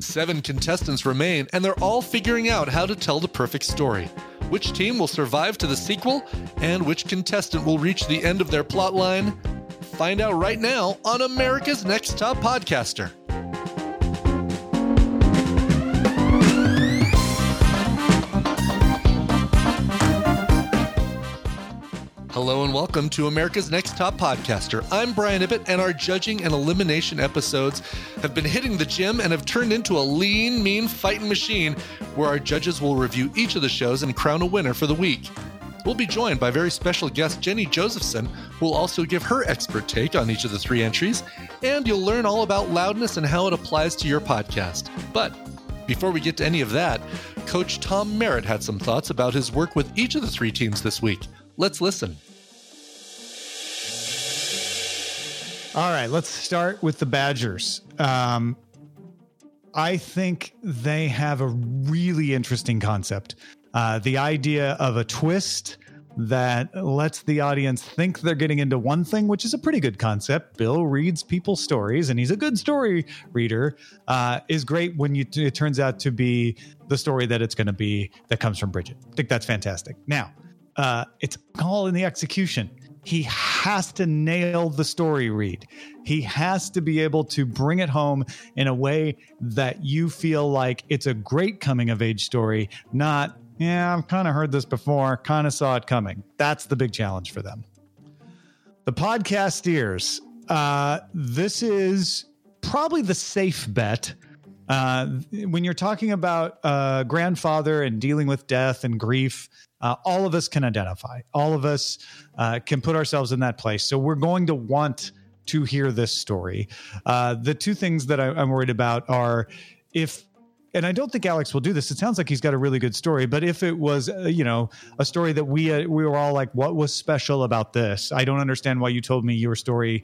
7 contestants remain, and they're all figuring out how to tell the perfect story. Which team will survive to the sequel, and which contestant will reach the end of their plotline? Find out right now on America's Next Top Podcaster. Hello and welcome to America's Next Top Podcaster. I'm Brian Ibbett, and our judging and elimination episodes have been hitting the gym and have turned into a lean, mean fighting machine where our judges will review each of the shows and crown a winner for the week. We'll be joined by very special guest Jenny Josephson, who will also give her expert take on each of the 3 entries, and you'll learn all about loudness and how it applies to your podcast. But before we get to any of that, Coach Tom Merritt had some thoughts about his work with each of the 3 teams this week. Let's listen. All right, let's start with the Badgers. I think they have a really interesting concept. The idea of a twist that lets the audience think they're getting into one thing, which is a pretty good concept. Bill reads people's stories, and he's a good story reader, is great when it turns out to be the story that it's going to be that comes from Bridget. I think that's fantastic. Now, it's all in the execution. He has to nail the story read. He has to be able to bring it home in a way that you feel like it's a great coming of age story, not, I've kind of heard this before, kind of saw it coming. That's the big challenge for them. The Podcasteers, this is probably the safe bet. When you're talking about grandfather and dealing with death and grief, all of us can identify. All of us can put ourselves in that place. So we're going to want to hear this story. The 2 things that I'm worried about are and I don't think Alex will do this. It sounds like he's got a really good story, but if it was, a story that we were all like, what was special about this? I don't understand why you told me your story.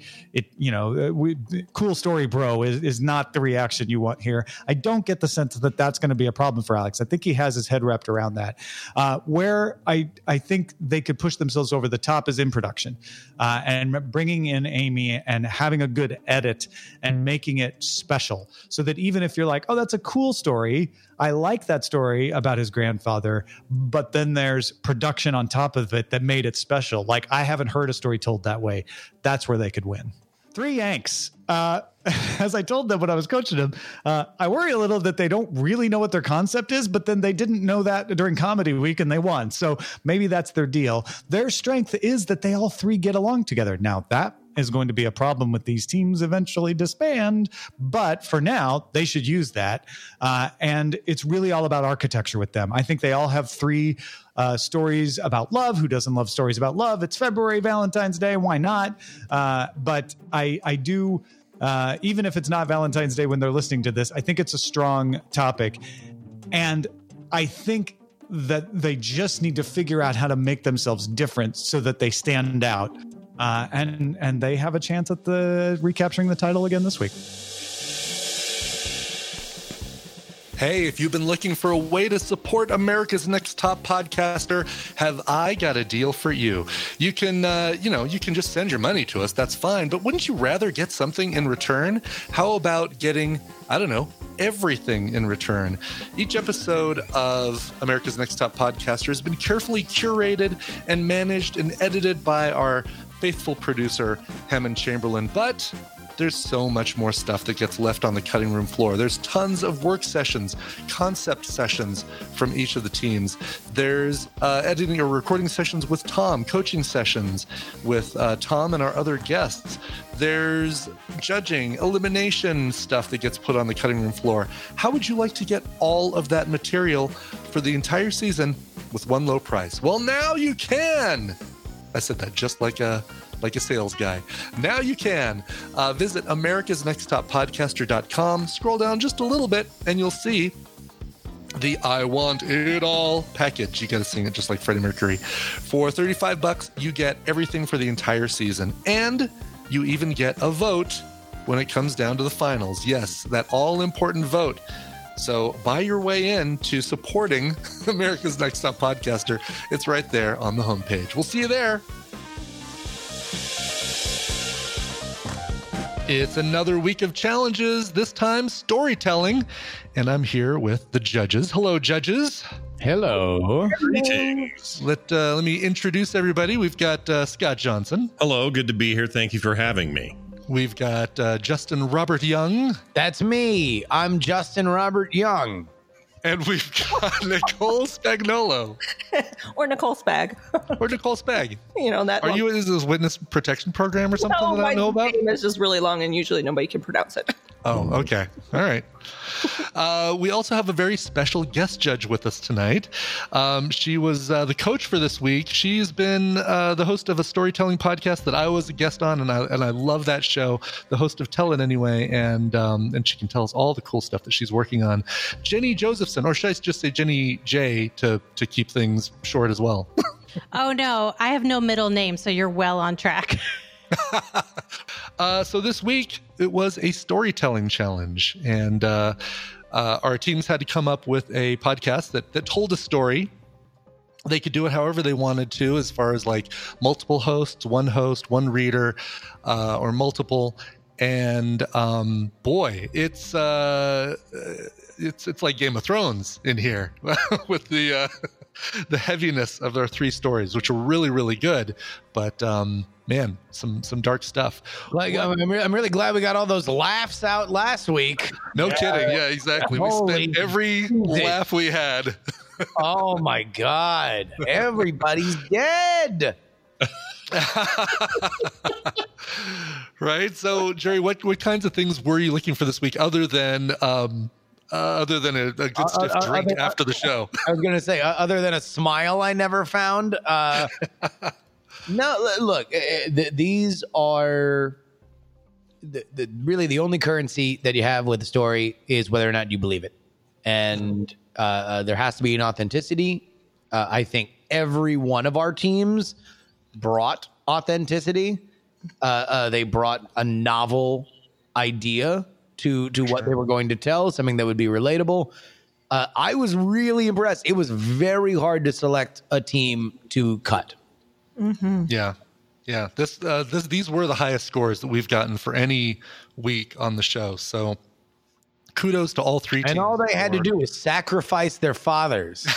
Cool story, bro, is not the reaction you want here. I don't get the sense that that's going to be a problem for Alex. I think he has his head wrapped around that. Where I think they could push themselves over the top is in production, and bringing in Amy and having a good edit and making it special so that even if you're like, oh, that's a cool story, I like that story about his grandfather, but then there's production on top of it that made it special. Like, I haven't heard a story told that way. That's where they could win. 3 Yanks. As I told them when I was coaching them, I worry a little that they don't really know what their concept is, but then they didn't know that during comedy week and they won. So maybe that's their deal. Their strength is that they all 3 get along together. Now, that is going to be a problem with these teams eventually disband, but for now, they should use that. And it's really all about architecture with them. I think they all have 3 stories about love. Who doesn't love stories about love? It's February, Valentine's Day. Why not? But I do, even if it's not Valentine's Day when they're listening to this, I think it's a strong topic. And I think that they just need to figure out how to make themselves different so that they stand out. And they have a chance at recapturing the title again this week. Hey, if you've been looking for a way to support America's Next Top Podcaster, have I got a deal for you. You can, you can just send your money to us. That's fine. But wouldn't you rather get something in return? How about getting, everything in return? Each episode of America's Next Top Podcaster has been carefully curated and managed and edited by our faithful producer, Hammond Chamberlain. But there's so much more stuff that gets left on the cutting room floor. There's tons of work sessions, concept sessions from each of the teams. There's editing or recording sessions with Tom, coaching sessions with Tom and our other guests. There's judging, elimination stuff that gets put on the cutting room floor. How would you like to get all of that material for the entire season with one low price? Well, now you can. I said that just like a sales guy. Now you can. Visit americasnexttoppodcaster.com. Scroll down just a little bit, and you'll see the I Want It All package. You got to sing it just like Freddie Mercury. For $35, you get everything for the entire season, and you even get a vote when it comes down to the finals. Yes, that all-important vote. So buy your way in to supporting America's Next Top Podcaster. It's right there on the homepage. We'll see you there. It's another week of challenges, this time storytelling, and I'm here with the judges. Hello, judges. Hello. Greetings. Let me introduce everybody. We've got Scott Johnson. Hello, good to be here. Thank you for having me. We've got Justin Robert Young. That's me. I'm Justin Robert Young. And we've got Nicole Spagnolo. Or Nicole Spag. Or Nicole Spag. You know, that. Is this witness protection program or something No, that I don't know about? My name is just really long and usually nobody can pronounce it. Oh, okay. All right. We also have a very special guest judge with us tonight. She was the coach for this week. She's been the host of a storytelling podcast that I was a guest on, and I love that show. The host of Tell It Anyway, and she can tell us all the cool stuff that she's working on. Jenny Josephson, or should I just say Jenny J to keep things short as well? Oh no, I have no middle name, so you're well on track. So this week it was a storytelling challenge, and our teams had to come up with a podcast that told a story. They could do it however they wanted to, as far as like multiple hosts, one host, one reader, or multiple. And boy, it's like Game of Thrones in here with the heaviness of their three stories, which are really, really good. But man, some dark stuff. Like, I'm really glad we got all those laughs out last week. No kidding. Yeah, exactly. We spent every laugh we had. Oh my God. Everybody's dead. Right. So, Jerry, what kinds of things were you looking for this week, other than a good stiff drink after the show? I was going to say, other than a smile I never found. No, look, these are really the only currency that you have with a story is whether or not you believe it. And there has to be an authenticity. I think every one of our teams brought authenticity. They brought a novel idea to what they were going to tell, something that would be relatable. I was really impressed. It was very hard to select a team to cut. Mm-hmm. Yeah. These were the highest scores that we've gotten for any week on the show. So kudos to all three teams. And all they had to do was sacrifice their fathers.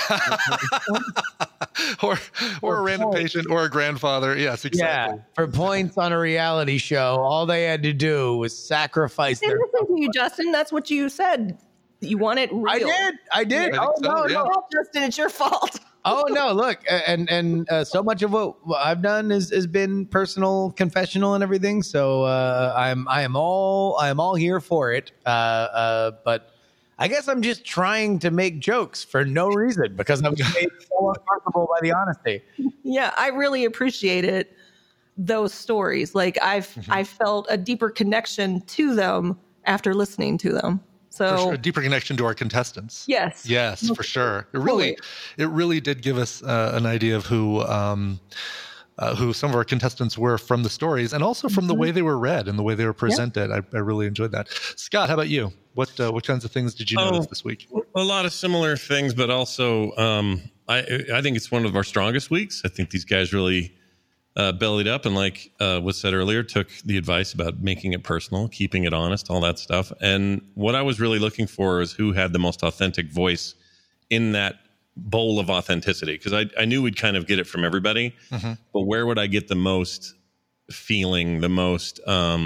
or a random patient or a grandfather. Yes, exactly. Yeah, for points on a reality show, all they had to do was sacrifice their Listen to you, Justin. That's what you said. You want it real. I did. Yeah, I think so, yeah. No, Justin, it's your fault. Oh no! Look, and so much of what I've done has been personal, confessional, and everything. So I am all here for it. But I guess I'm just trying to make jokes for no reason because I'm made so uncomfortable by the honesty. Yeah, I really appreciated those stories. Like I felt a deeper connection to them after listening to them. So For sure, a deeper connection to our contestants. Yes, for sure. It really did give us an idea of who some of our contestants were from the stories, and also from the way they were read and the way they were presented. I really enjoyed that. Scott, how about you? What kinds of things did you notice this week? A lot of similar things, but also I think it's one of our strongest weeks. I think these guys really bellied up and, like was said earlier, took the advice about making it personal, keeping it honest, all that stuff. And what I was really looking for is who had the most authentic voice in that bowl of authenticity, because I knew we'd kind of get it from everybody, but where would I get the most feeling, the most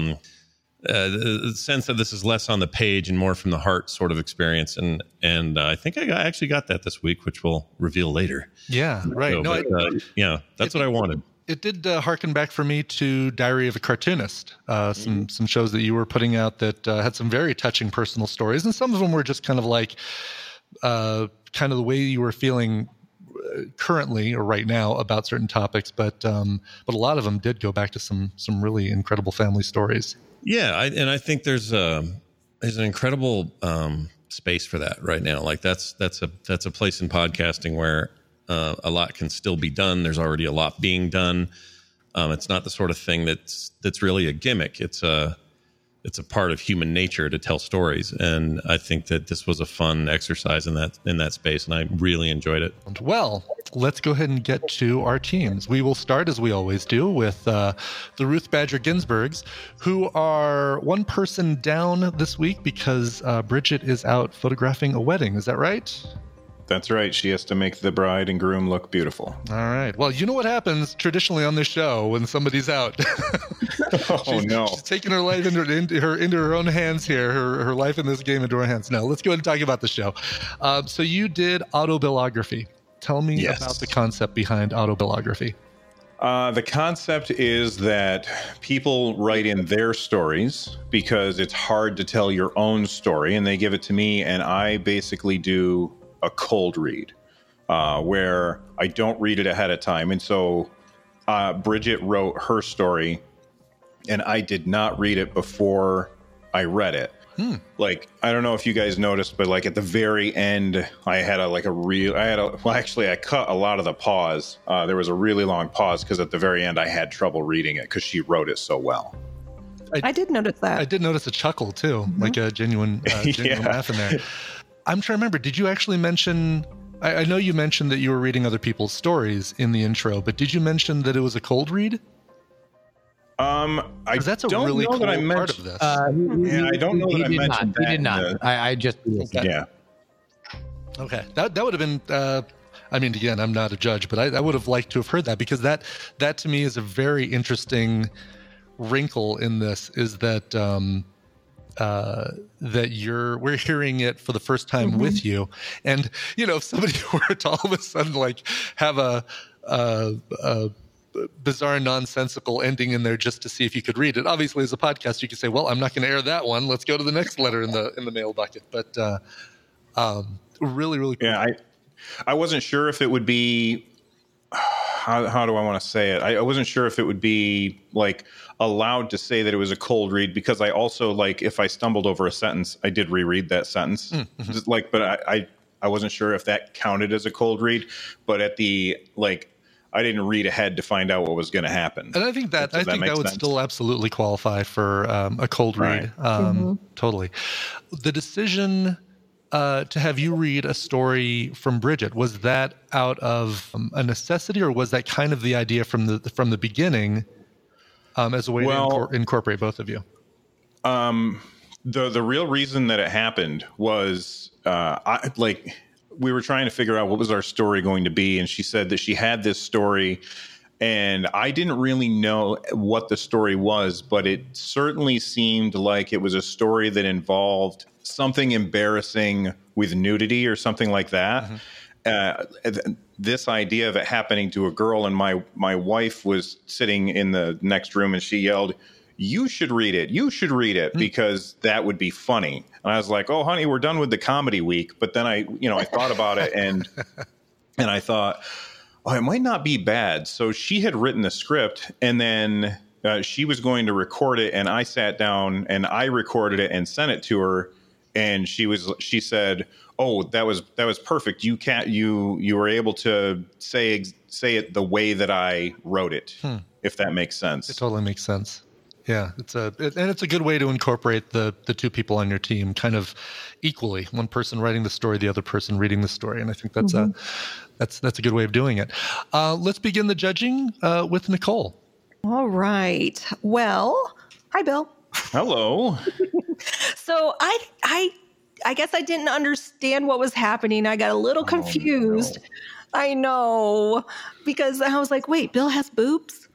the sense that this is less on the page and more from the heart sort of experience. And I think I actually got that this week, which we'll reveal later. Yeah, right. So, No, yeah, that's what I wanted. It did harken back for me to Diary of a Cartoonist, some shows that you were putting out that had some very touching personal stories, and some of them were just kind of like kind of the way you were feeling currently or right now about certain topics, but a lot of them did go back to some really incredible family stories. Yeah, I think there's an incredible space for that right now. Like that's a place in podcasting where a lot can still be done. There's already a lot being done. It's not the sort of thing that's really a gimmick. It's a part of human nature to tell stories, and I think that this was a fun exercise in that space, and I really enjoyed it. Well, let's go ahead and get to our teams. We will start, as we always do, with the Ruth Badger Ginsburgs, who are one person down this week because Bridget is out photographing a wedding. Is that right? That's right. She has to make the bride and groom look beautiful. All right. Well, you know what happens traditionally on this show when somebody's out. She's taking her life into her own hands here, her life in this game into her hands. Now, let's go ahead and talk about the show. So you did autobiography. Tell me about the concept behind autobiography. The concept is that people write in their stories because it's hard to tell your own story, and they give it to me, and I basically do a cold read where I don't read it ahead of time. And so Bridget wrote her story, and I did not read it before I read it. Like, I don't know if you guys noticed, but like at the very end, I cut a lot of the pause. There was a really long pause because at the very end, I had trouble reading it because she wrote it so well. I did notice that. I did notice a chuckle too, like a genuine laugh in there. I'm trying to remember, did you actually mention, I know you mentioned that you were reading other people's stories in the intro, but did you mention that it was a cold read? That's a really cool part of this. I don't know that I mentioned that. He did not. I just... Yeah. Okay. That would have been, I mean, again, I'm not a judge, but I would have liked to have heard that, because that to me is a very interesting wrinkle in this, is that we're hearing it for the first time with you. And, if somebody were to all of a sudden like have a bizarre, nonsensical ending in there just to see if you could read it. Obviously, as a podcast, you could say, well, I'm not going to air that one. Let's go to the next letter in the mail bucket. But really, really cool. Yeah, I wasn't sure if it would be, how do I want to say it? I wasn't sure if it would be like allowed to say that it was a cold read, because I also, like, if I stumbled over a sentence, I did reread that sentence. Just like, but I wasn't sure if that counted as a cold read, but at the, like, I didn't read ahead to find out what was going to happen. And I think that would still absolutely qualify for a cold read. Totally. The decision to have you read a story from Bridget, was that out of a necessity, or was that kind of the idea from the beginning, as a way to incorporate both of you? The real reason that it happened was we were trying to figure out what was our story going to be, and she said that she had this story, and I didn't really know what the story was, but it certainly seemed like it was a story that involved something embarrassing with nudity or something like that. This idea of it happening to a girl, and my wife was sitting in the next room, and she yelled, "You should read it. You should read it," because that would be funny. And I was like, "Oh, honey, we're done with the comedy week." But then I thought about it, and I thought, oh, it might not be bad. So she had written the script, and then she was going to record it, and I sat down and I recorded it and sent it to her. And she said, "Oh, that was perfect. You were able to say it the way that I wrote it, if that makes sense." It totally makes sense. Yeah, it's a good way to incorporate the two people on your team kind of equally. One person writing the story, the other person reading the story, and I think that's a good way of doing it. Let's begin the judging with Nicole. All right. Well, hi, Bill. Hello. So I guess I didn't understand what was happening. I got a little confused. No. I know, because I was like, wait, Bill has boobs?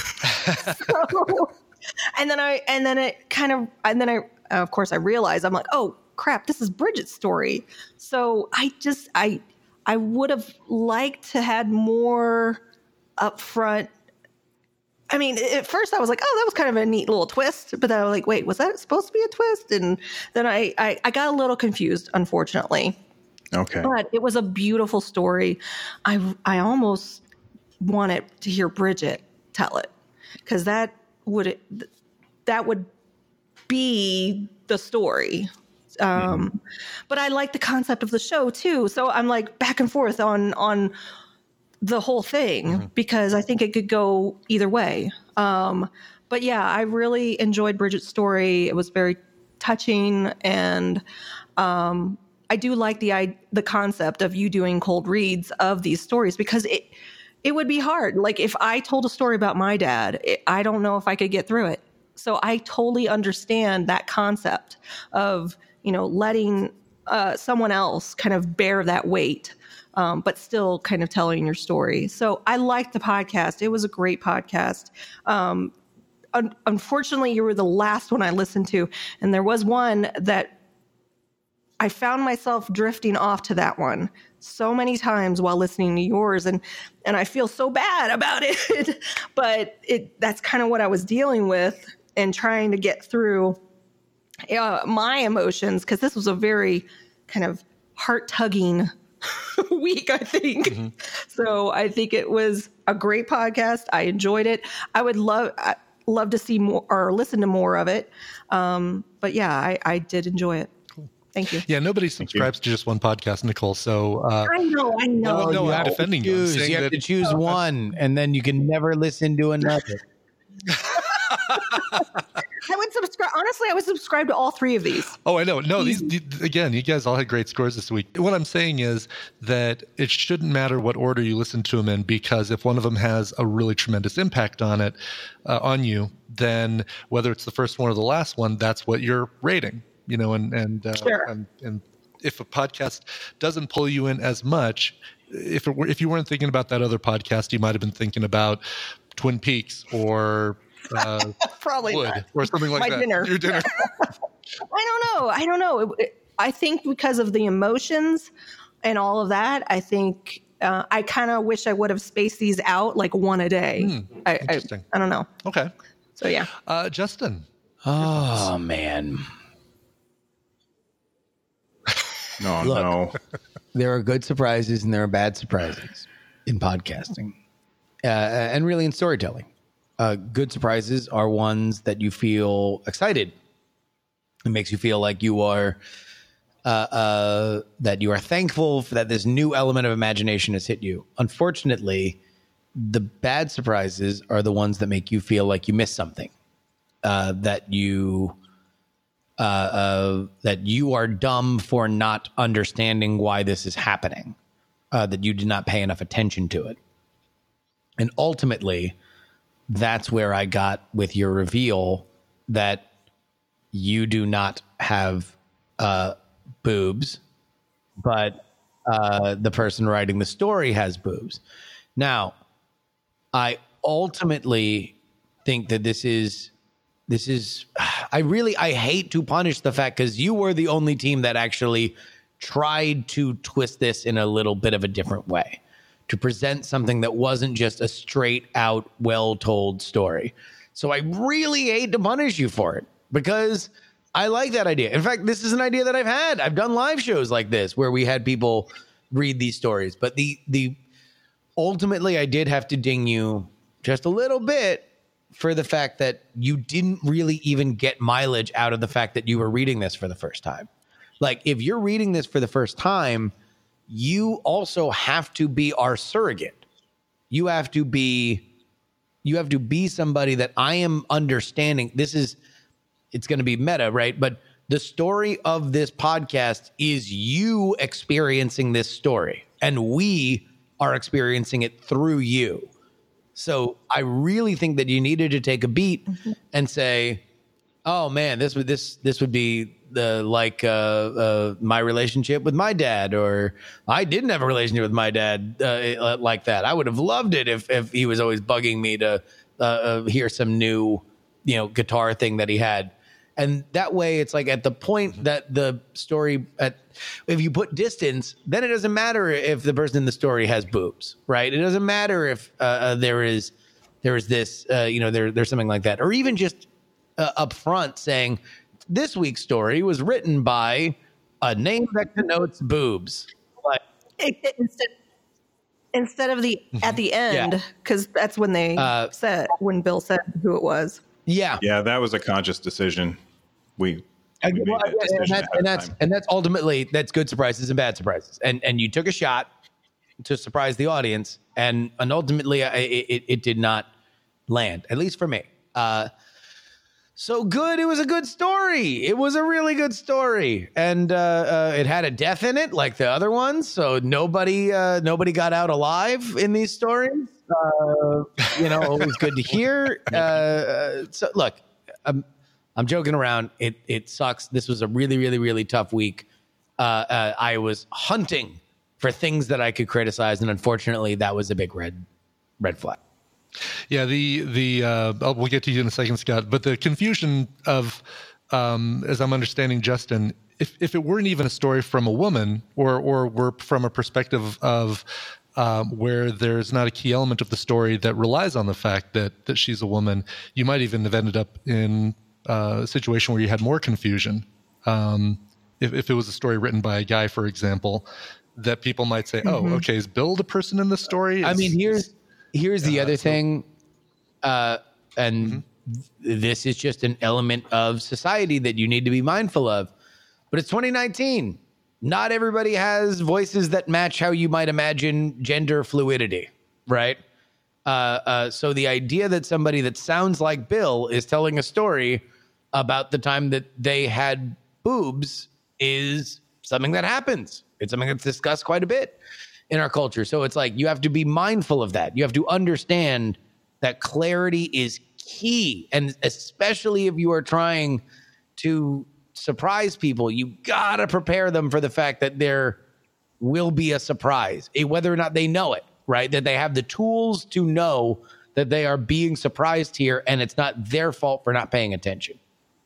And then I of course I realized, I'm like, oh crap, this is Bridget's story. So I would have liked to had more upfront. I mean, at first I was like, oh, that was kind of a neat little twist. But then I was like, wait, was that supposed to be a twist? And then I got a little confused, unfortunately. Okay. But it was a beautiful story. I almost wanted to hear Bridget tell it, because that would be the story. But I like the concept of the show too. So I'm like back and forth on the whole thing, because I think it could go either way. But yeah, I really enjoyed Bridget's story. It was very touching, and I do like the concept of you doing cold reads of these stories, because it would be hard. Like if I told a story about my dad, I don't know if I could get through it. So I totally understand that concept of, letting someone else kind of bear that weight, but still kind of telling your story. So I liked the podcast. It was a great podcast. Unfortunately, you were the last one I listened to. And there was one that I found myself drifting off to that one so many times while listening to yours. And I feel so bad about it, but that's kind of what I was dealing with and trying to get through my emotions. Cause this was a very kind of heart-tugging week, I think. Mm-hmm. So I think it was a great podcast. I enjoyed it. I would love to see more or listen to more of it. But yeah, I did enjoy it. Thank you. Yeah, nobody subscribes to just one podcast, Nicole. So I know. No, I'm defending you. You have to choose one, and then you can never listen to another. I would subscribe. Honestly, I would subscribe to all three of these. Oh, I know. No, these again, you guys all had great scores this week. What I'm saying is that it shouldn't matter what order you listen to them in, because if one of them has a really tremendous impact on you, then whether it's the first one or the last one, that's what you're rating. Sure. And if a podcast doesn't pull you in as much, if you weren't thinking about that other podcast, you might have been thinking about Twin Peaks or probably Wood not. or something like that. Your dinner. I don't know. I think because of the emotions and all of that, I think I kind of wish I would have spaced these out like one a day. Interesting. I don't know. Okay. So yeah. Justin. Oh man. No. There are good surprises and there are bad surprises in podcasting, and really in storytelling. Good surprises are ones that you feel excited. It makes you feel like you are that you are thankful for that this new element of imagination has hit you. Unfortunately, the bad surprises are the ones that make you feel like you missed something, that you are dumb for not understanding why this is happening, that you did not pay enough attention to it. And ultimately, that's where I got with your reveal that you do not have boobs, but the person writing the story has boobs. Now, I ultimately think that this is I hate to punish the fact, because you were the only team that actually tried to twist this in a little bit of a different way, to present something that wasn't just a straight out well-told story. So I really hate to punish you for it, because I like that idea. In fact, this is an idea that I've had. I've done live shows like this where we had people read these stories, but the ultimately I did have to ding you just a little bit for the fact that you didn't really even get mileage out of the fact that you were reading this for the first time. Like, if you're reading this for the first time, you also have to be our surrogate. You have to be somebody that I am understanding. It's going to be meta, right? But the story of this podcast is you experiencing this story, and we are experiencing it through you. So I really think that you needed to take a beat and say, "Oh man, this would be my relationship with my dad, or I didn't have a relationship with my dad like that. I would have loved it if he was always bugging me to hear some new, guitar thing that he had." And that way, it's like at the point that the story, if you put distance, then it doesn't matter if the person in the story has boobs, right? It doesn't matter if there is this, there's something like that, or even just up front saying this week's story was written by a name that connotes boobs. Like, instead of the at the end, because that's when they when Bill said who it was. Yeah, that was a conscious decision. We made that decision and that's ultimately good surprises and bad surprises, and you took a shot to surprise the audience, and ultimately it did not land, at least for me. so good. It was a good story. It was a really good story, and it had a death in it, like the other ones. So nobody got out alive in these stories. Always good to hear. So look, I'm joking around. It sucks. This was a really, really, really tough week. I was hunting for things that I could criticize, and unfortunately, that was a big red flag. Yeah, we'll get to you in a second, Scott. But the confusion of, as I'm understanding, Justin, if it weren't even a story from a woman, or were from a perspective of where there's not a key element of the story that relies on the fact that she's a woman, you might even have ended up in a situation where you had more confusion. If it was a story written by a guy, for example, that people might say, "Oh, okay, is Bill the person in the story?" Here's the other thing, and this is just an element of society that you need to be mindful of. But it's 2019. Not everybody has voices that match how you might imagine gender fluidity, right? So the idea that somebody that sounds like Bill is telling a story about the time that they had boobs is something that happens. It's something that's discussed quite a bit in our culture. So it's like you have to be mindful of that. You have to understand that clarity is key. And especially if you are trying to surprise people, you got to prepare them for the fact that there will be a surprise, whether or not they know it, right? That they have the tools to know that they are being surprised here and it's not their fault for not paying attention.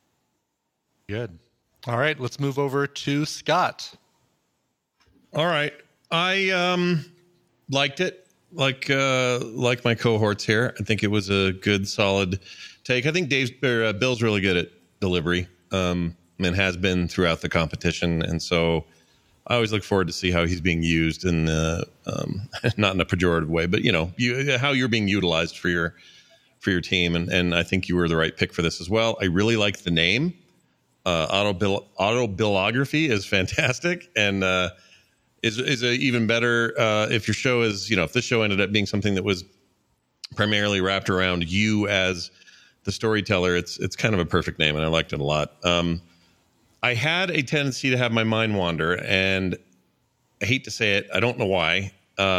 Good. All right, let's move over to Scott. All right. I liked it, like my cohorts here. I think it was a good, solid take. I think Bill's really good at delivery, and has been throughout the competition. And so I always look forward to see how he's being used in not in a pejorative way, but how you're being utilized for your team. And I think you were the right pick for this as well. I really like the name. Autobiography is fantastic, and is a even better if your show is, if this show ended up being something that was primarily wrapped around you as the storyteller, it's kind of a perfect name, and I liked it a lot. I had a tendency to have my mind wander, and I hate to say it, I don't know why.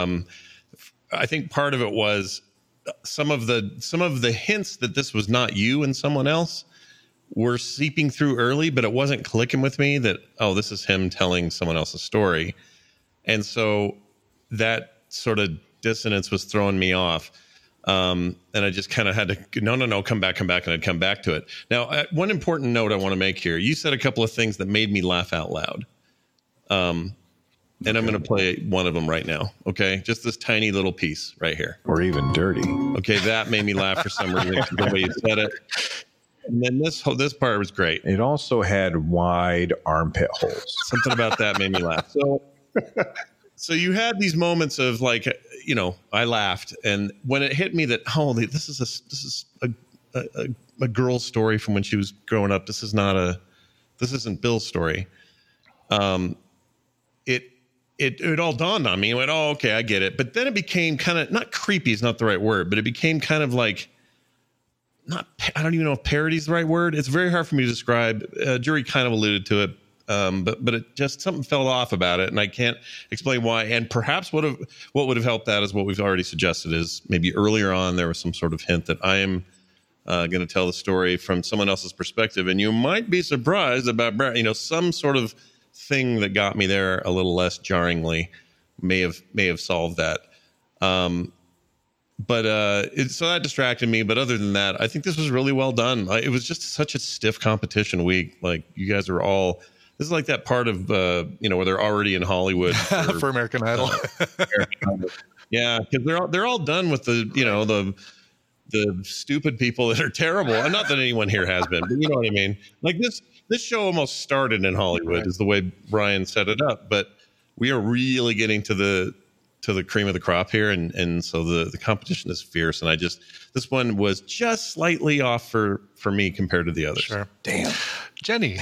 I think part of it was some of the hints that this was not you and someone else were seeping through early, but it wasn't clicking with me that, oh, this is him telling someone else's story. And so that sort of dissonance was throwing me off. And I just kind of had to, no, come back. And I'd come back to it. Now, one important note I want to make here. You said a couple of things that made me laugh out loud. And I'm going to play one of them right now. Okay. Just this tiny little piece right here. Or even dirty. Okay. That made me laugh for some reason. The way you said it. And then this part was great. It also had wide armpit holes. Something about that made me laugh. So you had these moments of like, I laughed, and when it hit me that, holy, this is a girl's story from when she was growing up. This isn't Bill's story. It all dawned on me. I went, oh, okay, I get it. But then it became kind of, not creepy is not the right word, but it became kind of like, I don't even know if parody is the right word. It's very hard for me to describe. Jury kind of alluded to it. But it just, something fell off about it, and I can't explain why. And perhaps what would have helped that is what we've already suggested, is maybe earlier on there was some sort of hint that I am going to tell the story from someone else's perspective, and you might be surprised about, some sort of thing that got me there a little less jarringly may have solved that. So that distracted me. But other than that, I think this was really well done. It was just such a stiff competition week. Like, you guys are all. This is like that part of, where they're already in Hollywood for American Idol. Yeah, because they're all done with the stupid people that are terrible. And not that anyone here has been, but you know what I mean. Like this show almost started in Hollywood, right, is the way Brian set it up. But we are really getting to the cream of the crop here, and so the competition is fierce. And this one was just slightly off for me compared to the others. Sure. Damn. Jenny.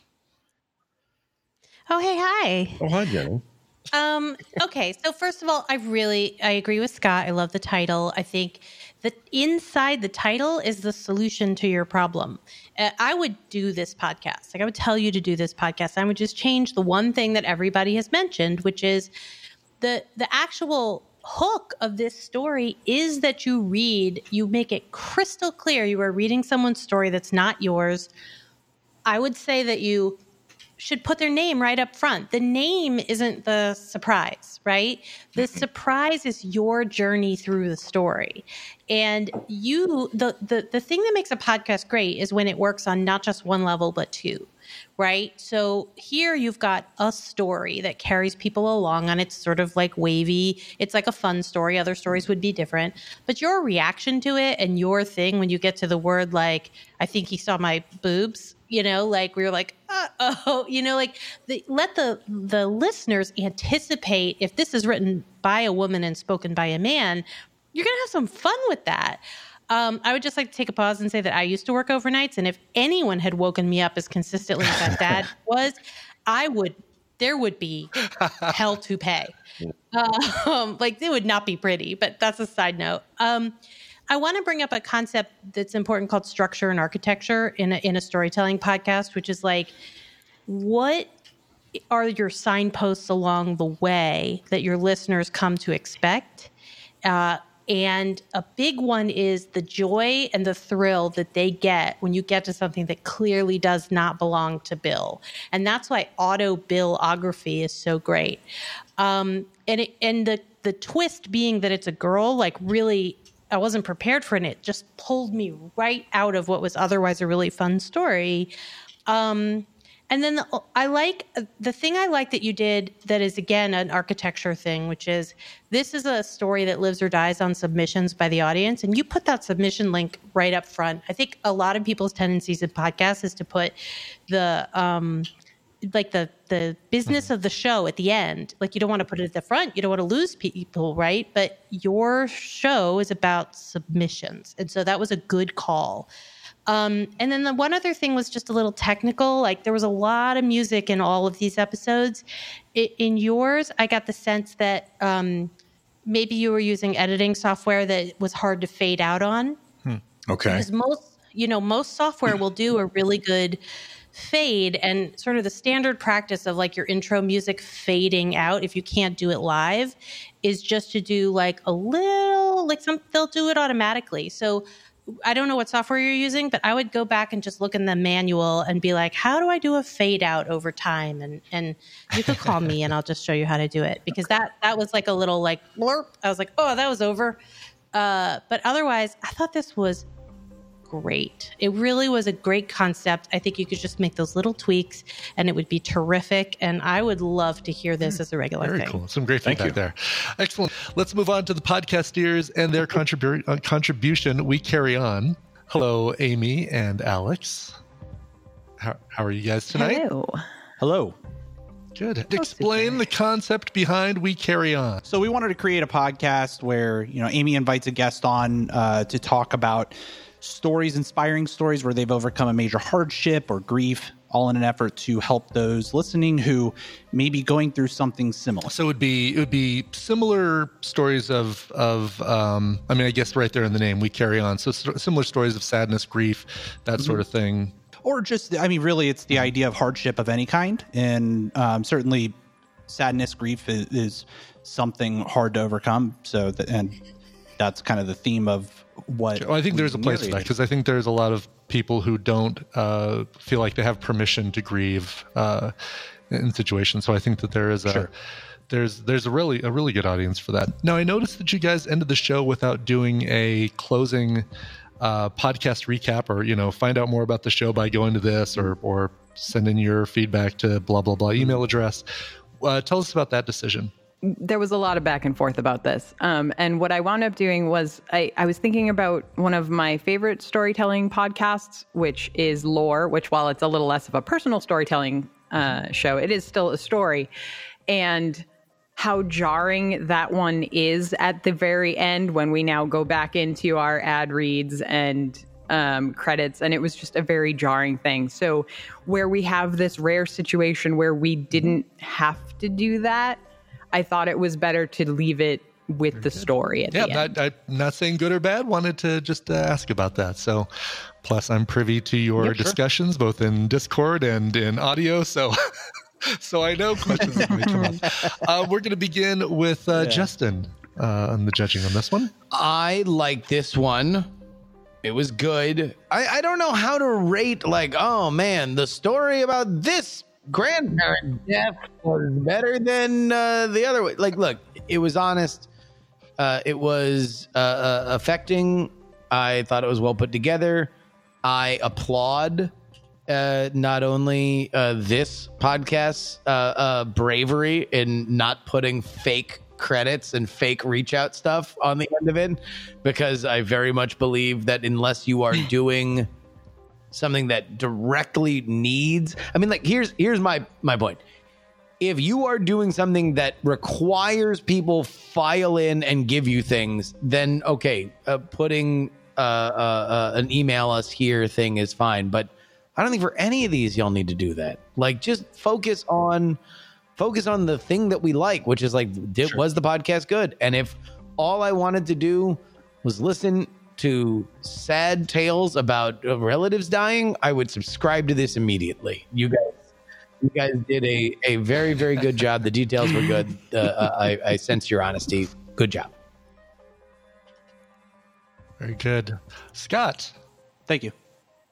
Oh, hey, hi. Oh, hi, Jenny. Okay, so first of all, I agree with Scott. I love the title. I think the inside the title is the solution to your problem. I would do this podcast. Like I would tell you to do this podcast. I would just change the one thing that everybody has mentioned, which is the actual hook of this story is that you make it crystal clear you are reading someone's story that's not yours. I would say that you should put their name right up front. The name isn't the surprise, right? The surprise is your journey through the story. And the thing that makes a podcast great is when it works on not just one level, but two, right? So here you've got a story that carries people along on its sort of like wavy. It's like a fun story. Other stories would be different. But your reaction to it and your thing when you get to the word like, I think he saw my boobs, like we were like, let the listeners anticipate if this is written by a woman and spoken by a man, you're going to have some fun with that. I would just like to take a pause and say that I used to work overnights. And if anyone had woken me up as consistently as that dad was, there would be hell to pay. It would not be pretty, but that's a side note. I want to bring up a concept that's important called structure and architecture in a storytelling podcast, which is like, what are your signposts along the way that your listeners come to expect? And a big one is the joy and the thrill that they get when you get to something that clearly does not belong to Bill. And that's why auto-Billography is so great. And the twist being that it's a girl, like really, I wasn't prepared for it. And it just pulled me right out of what was otherwise a really fun story. And then the thing I like that you did that is, again, an architecture thing, which is this is a story that lives or dies on submissions by the audience. And you put that submission link right up front. I think a lot of people's tendencies in podcasts is to put the business of the show at the end. Like you don't want to put it at the front. You don't want to lose people, right? But your show is about submissions. And so that was a good call. And then the one other thing was just a little technical. Like there was a lot of music in all of these episodes. In yours, I got the sense that maybe you were using editing software that was hard to fade out on. Okay. Because most software will do a really good fade, and sort of the standard practice of like your intro music fading out if you can't do it live is just to do like a little, like they'll do it automatically. So I don't know what software you're using, but I would go back and just look in the manual and be like, how do I do a fade out over time? And you could call me and I'll just show you how to do it, because that was like a little like blurp. I was like, oh, that was over. But otherwise, I thought this was great. It really was a great concept. I think you could just make those little tweaks and it would be terrific. And I would love to hear this as a regular thing. Very cool. Some great feedback there. Excellent. Let's move on to the podcasteers and their contribution. We carry on. Hello, Amy and Alex. How are you guys tonight? Hello. Good. Explain the concept behind We Carry On. So we wanted to create a podcast where, Amy invites a guest on to talk about stories, inspiring stories where they've overcome a major hardship or grief, all in an effort to help those listening who may be going through something similar. So it would be similar stories of I guess right there in the name, We Carry On. So similar stories of sadness, grief, that sort of thing. Or just, really, it's the idea of hardship of any kind. And certainly sadness, grief is something hard to overcome. And that's kind of the theme of what... Well, I think there's a place for that, because I think there's a lot of people who don't feel like they have permission to grieve in situations. So I think that there is there's a really good audience for that. Now, I noticed that you guys ended the show without doing a closing podcast recap, or find out more about the show by going to this, or send in your feedback to blah blah blah email address. Tell us about that decision. There was a lot of back and forth about this. And what I wound up doing was I was thinking about one of my favorite storytelling podcasts, which is Lore, which, while it's a little less of a personal storytelling show, it is still a story. And how jarring that one is at the very end when we now go back into our ad reads and credits. And it was just a very jarring thing. So where we have this rare situation where we didn't have to do that, I thought it was better to leave it with the story at the end. I'm not saying good or bad. Wanted to just ask about that. So, plus I'm privy to your discussions, both in Discord and in audio. So, so I know questions that may come up. We're going to begin with Justin on the judging on this one. I like this one. It was good. I don't know how to rate, like, oh man, the story about this grandparent death was better than the other way. Like, look, it was honest. It was affecting. I thought it was well put together. I applaud not only this podcast's bravery in not putting fake credits and fake reach out stuff on the end of it, because I very much believe that unless you are doing something that directly needs, I mean, like, here's my point. If you are doing something that requires people file in and give you things, then okay, putting an email us here thing is fine. But I don't think for any of these y'all need to do that. Like, just focus on the thing that we like, which is like, was the podcast good? And if all I wanted to do was listen to sad tales about relatives dying, I would subscribe to this immediately. You guys did a very, very good job. The details were good. I sense your honesty. Good job. Very good. Scott. Thank you.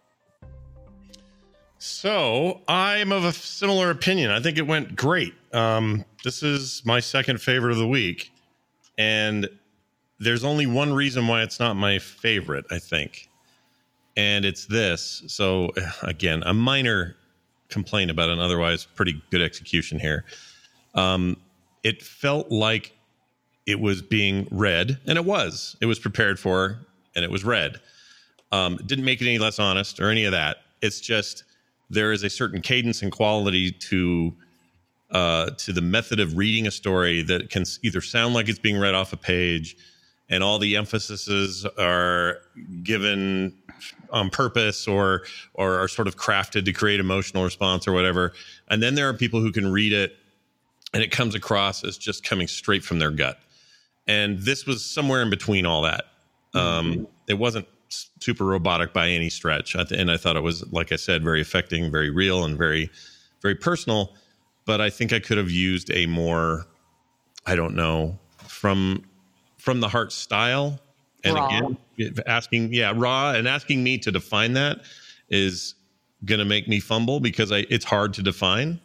So I'm of a similar opinion. I think it went great. This is my second favorite of the week. And there's only one reason why it's not my favorite, I think. And it's this. So, again, a minor complaint about an otherwise pretty good execution here. It felt like it was being read, and it was prepared for, and it was read. It didn't make it any less honest or any of that. It's just there is a certain cadence and quality to the method of reading a story that can either sound like it's being read off a page, and all the emphases are given on purpose or are sort of crafted to create emotional response or whatever. And then there are people who can read it and it comes across as just coming straight from their gut. And this was somewhere in between all that. It wasn't super robotic by any stretch. And I thought it was, like I said, very affecting, very real, and very, very personal. But I think I could have used a more, I don't know, from the heart style. And raw. Again, raw, and asking me to define that is going to make me fumble because it's hard to define.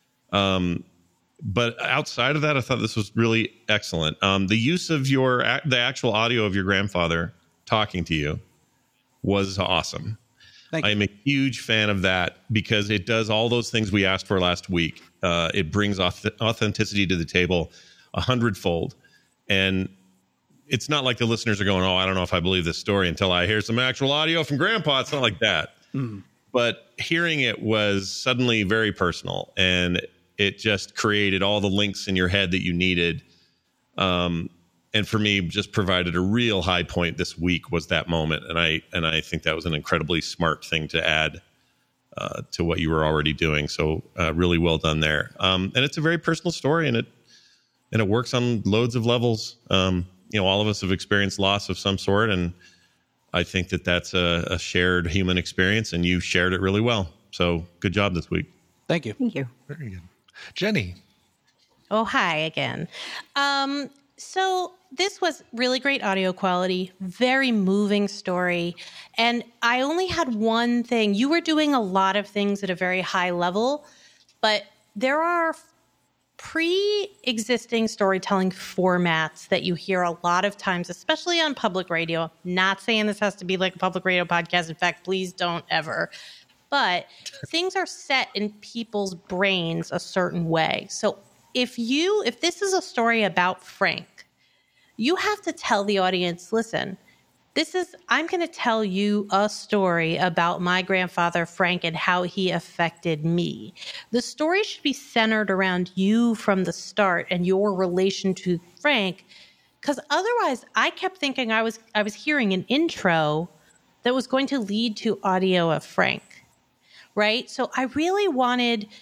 But outside of that, I thought this was really excellent. The use of the actual audio of your grandfather talking to you was awesome. Thank you. I am a huge fan of that because it does all those things we asked for last week. It brings authenticity to the table 100-fold. And it's not like the listeners are going, oh, I don't know if I believe this story until I hear some actual audio from Grandpa. It's not like that. But hearing it was suddenly very personal, and it just created all the links in your head that you needed. And for me, just provided a real high point this week was that moment. And I think that was an incredibly smart thing to add to what you were already doing. So really well done there. And it's a very personal story, and it works on loads of levels. All of us have experienced loss of some sort, and I think that that's a shared human experience, and you shared it really well. So good job this week. Thank you. Thank you. Very good. Jenny. Oh, hi again. So this was really great audio quality, very moving story. And I only had one thing. You were doing a lot of things at a very high level, but there are pre-existing storytelling formats that you hear a lot of times, especially on public radio. Not saying this has to be like a public radio podcast. In fact, please don't ever. But things are set in people's brains a certain way. So if this is a story about Frank, you have to tell the audience, listen, I'm going to tell you a story about my grandfather, Frank, and how he affected me. The story should be centered around you from the start and your relation to Frank, because otherwise I kept thinking I was hearing an intro that was going to lead to audio of Frank, right? So I really wanted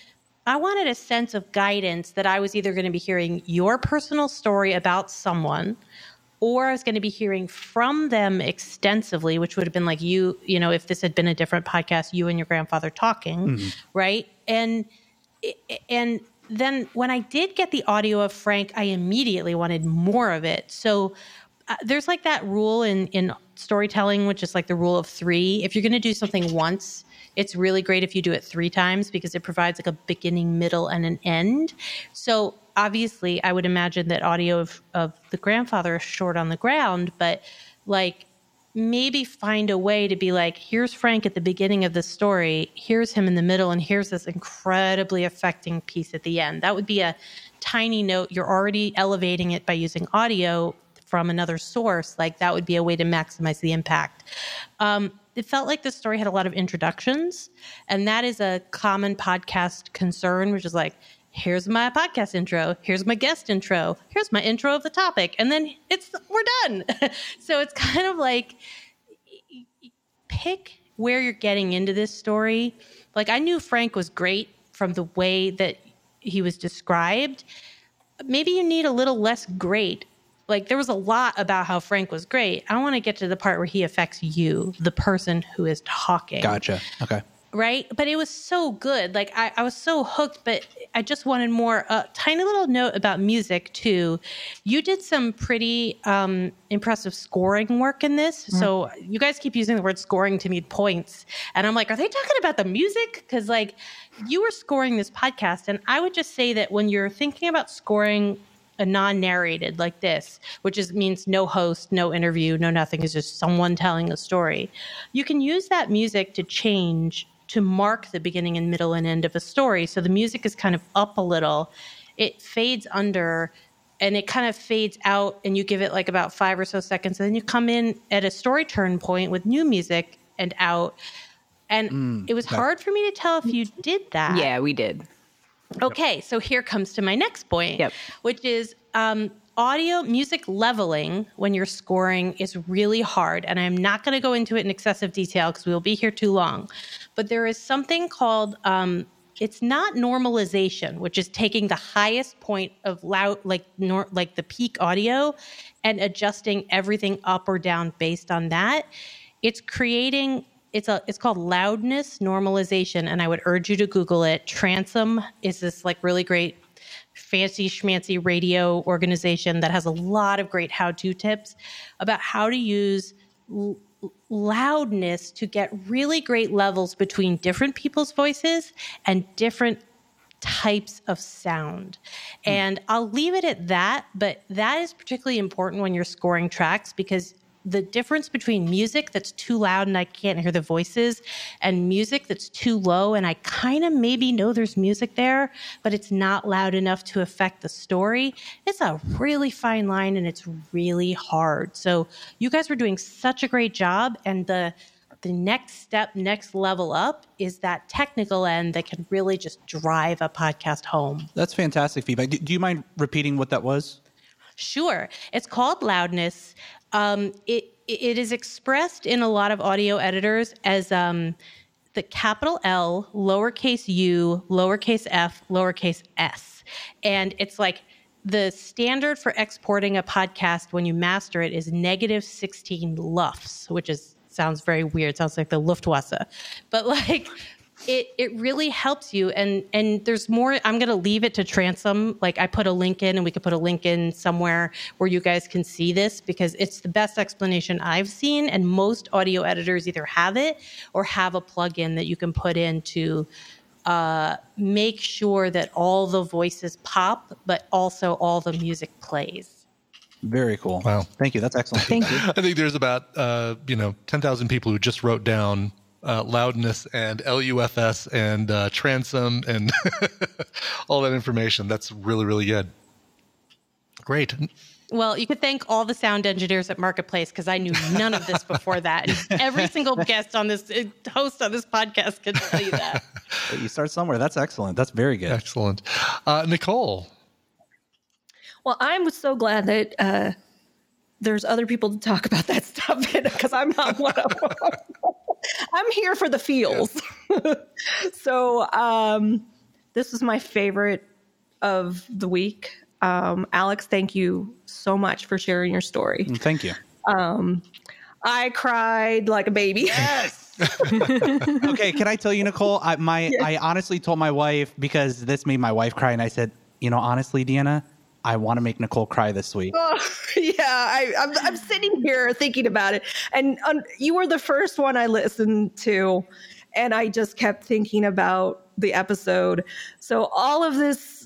I wanted a sense of guidance that I was either going to be hearing your personal story about someone, or I was going to be hearing from them extensively, which would have been like you know, if this had been a different podcast, you and your grandfather talking, right? And then when I did get the audio of Frank, I immediately wanted more of it. So there's like that rule in storytelling, which is like the rule of 3. If you're going to do something once, it's really great if you do it 3 times because it provides like a beginning, middle, and an end. So obviously, I would imagine that audio of the grandfather is short on the ground, but like maybe find a way to be like, here's Frank at the beginning of the story, here's him in the middle, and here's this incredibly affecting piece at the end. That would be a tiny note. You're already elevating it by using audio from another source. Like that would be a way to maximize the impact. It felt like the story had a lot of introductions, and that is a common podcast concern, which is like, here's my podcast intro, here's my guest intro, here's my intro of the topic, and then we're done. So it's kind of like, pick where you're getting into this story. Like I knew Frank was great from the way that he was described. Maybe you need a little less great. Like there was a lot about how Frank was great. I want to get to the part where he affects you, the person who is talking. Gotcha. Okay. Right? But it was so good. Like I was so hooked, but I just wanted more. Tiny little note about music too. You did some pretty impressive scoring work in this. So you guys keep using the word scoring to me points. And I'm like, are they talking about the music? Because like you were scoring this podcast. And I would just say that when you're thinking about scoring a non-narrated like this, which means no host, no interview, no nothing, is just someone telling a story. You can use that music to change, to mark the beginning and middle and end of a story. So the music is kind of up a little. It fades under and it kind of fades out, and you give it like about 5 or so seconds. And then you come in at a story turn point with new music and out. And it was hard for me to tell if you did that. Yeah, we did. Okay, so here comes to my next point, which is audio music leveling when you're scoring is really hard. And I'm not going to go into it in excessive detail because we'll be here too long. But there is something called, it's not normalization, which is taking the highest point of loud, like the peak audio and adjusting everything up or down based on that. It's creating... It's called loudness normalization, and I would urge you to Google it. Transom is this like really great fancy schmancy radio organization that has a lot of great how-to tips about how to use loudness to get really great levels between different people's voices and different types of sound. And I'll leave it at that, but that is particularly important when you're scoring tracks because the difference between music that's too loud and I can't hear the voices and music that's too low and I kind of maybe know there's music there, but it's not loud enough to affect the story. It's a really fine line and it's really hard. So you guys were doing such a great job, and the next step, next level up is that technical end that can really just drive a podcast home. That's fantastic feedback. Do you mind repeating what that was? Sure. It's called loudness. It is expressed in a lot of audio editors as the capital L, lowercase u, lowercase f, lowercase s. And it's like the standard for exporting a podcast when you master it is -16 lufs, which sounds very weird. Sounds like the Luftwaffe. But like... It really helps you. And there's more. I'm going to leave it to Transom. Like I put a link in, and we could put a link in somewhere where you guys can see this because it's the best explanation I've seen. And most audio editors either have it or have a plugin that you can put in to make sure that all the voices pop, but also all the music plays. Very cool. Wow. Thank you. That's excellent. Thank you. I think there's about 10,000 people who just wrote down loudness and LUFS and transom and all that information. That's really, really good. Great. Well, you could thank all the sound engineers at Marketplace because I knew none of this before that. And every single guest on this host on this podcast can tell you that. You start somewhere. That's excellent. That's very good. Excellent. Nicole. Well, I'm so glad that there's other people to talk about that stuff because I'm not one of them. I'm here for the feels. So the this was my favorite of the week. Alex, thank you so much for sharing your story. Thank you. I cried like a baby. Yes. Okay, can I tell you, Nicole? I honestly told my wife, because this made my wife cry, and I said, honestly, Deanna, I want to make Nicole cry this week. Oh, yeah, I'm sitting here thinking about it, and you were the first one I listened to, and I just kept thinking about the episode. So all of this,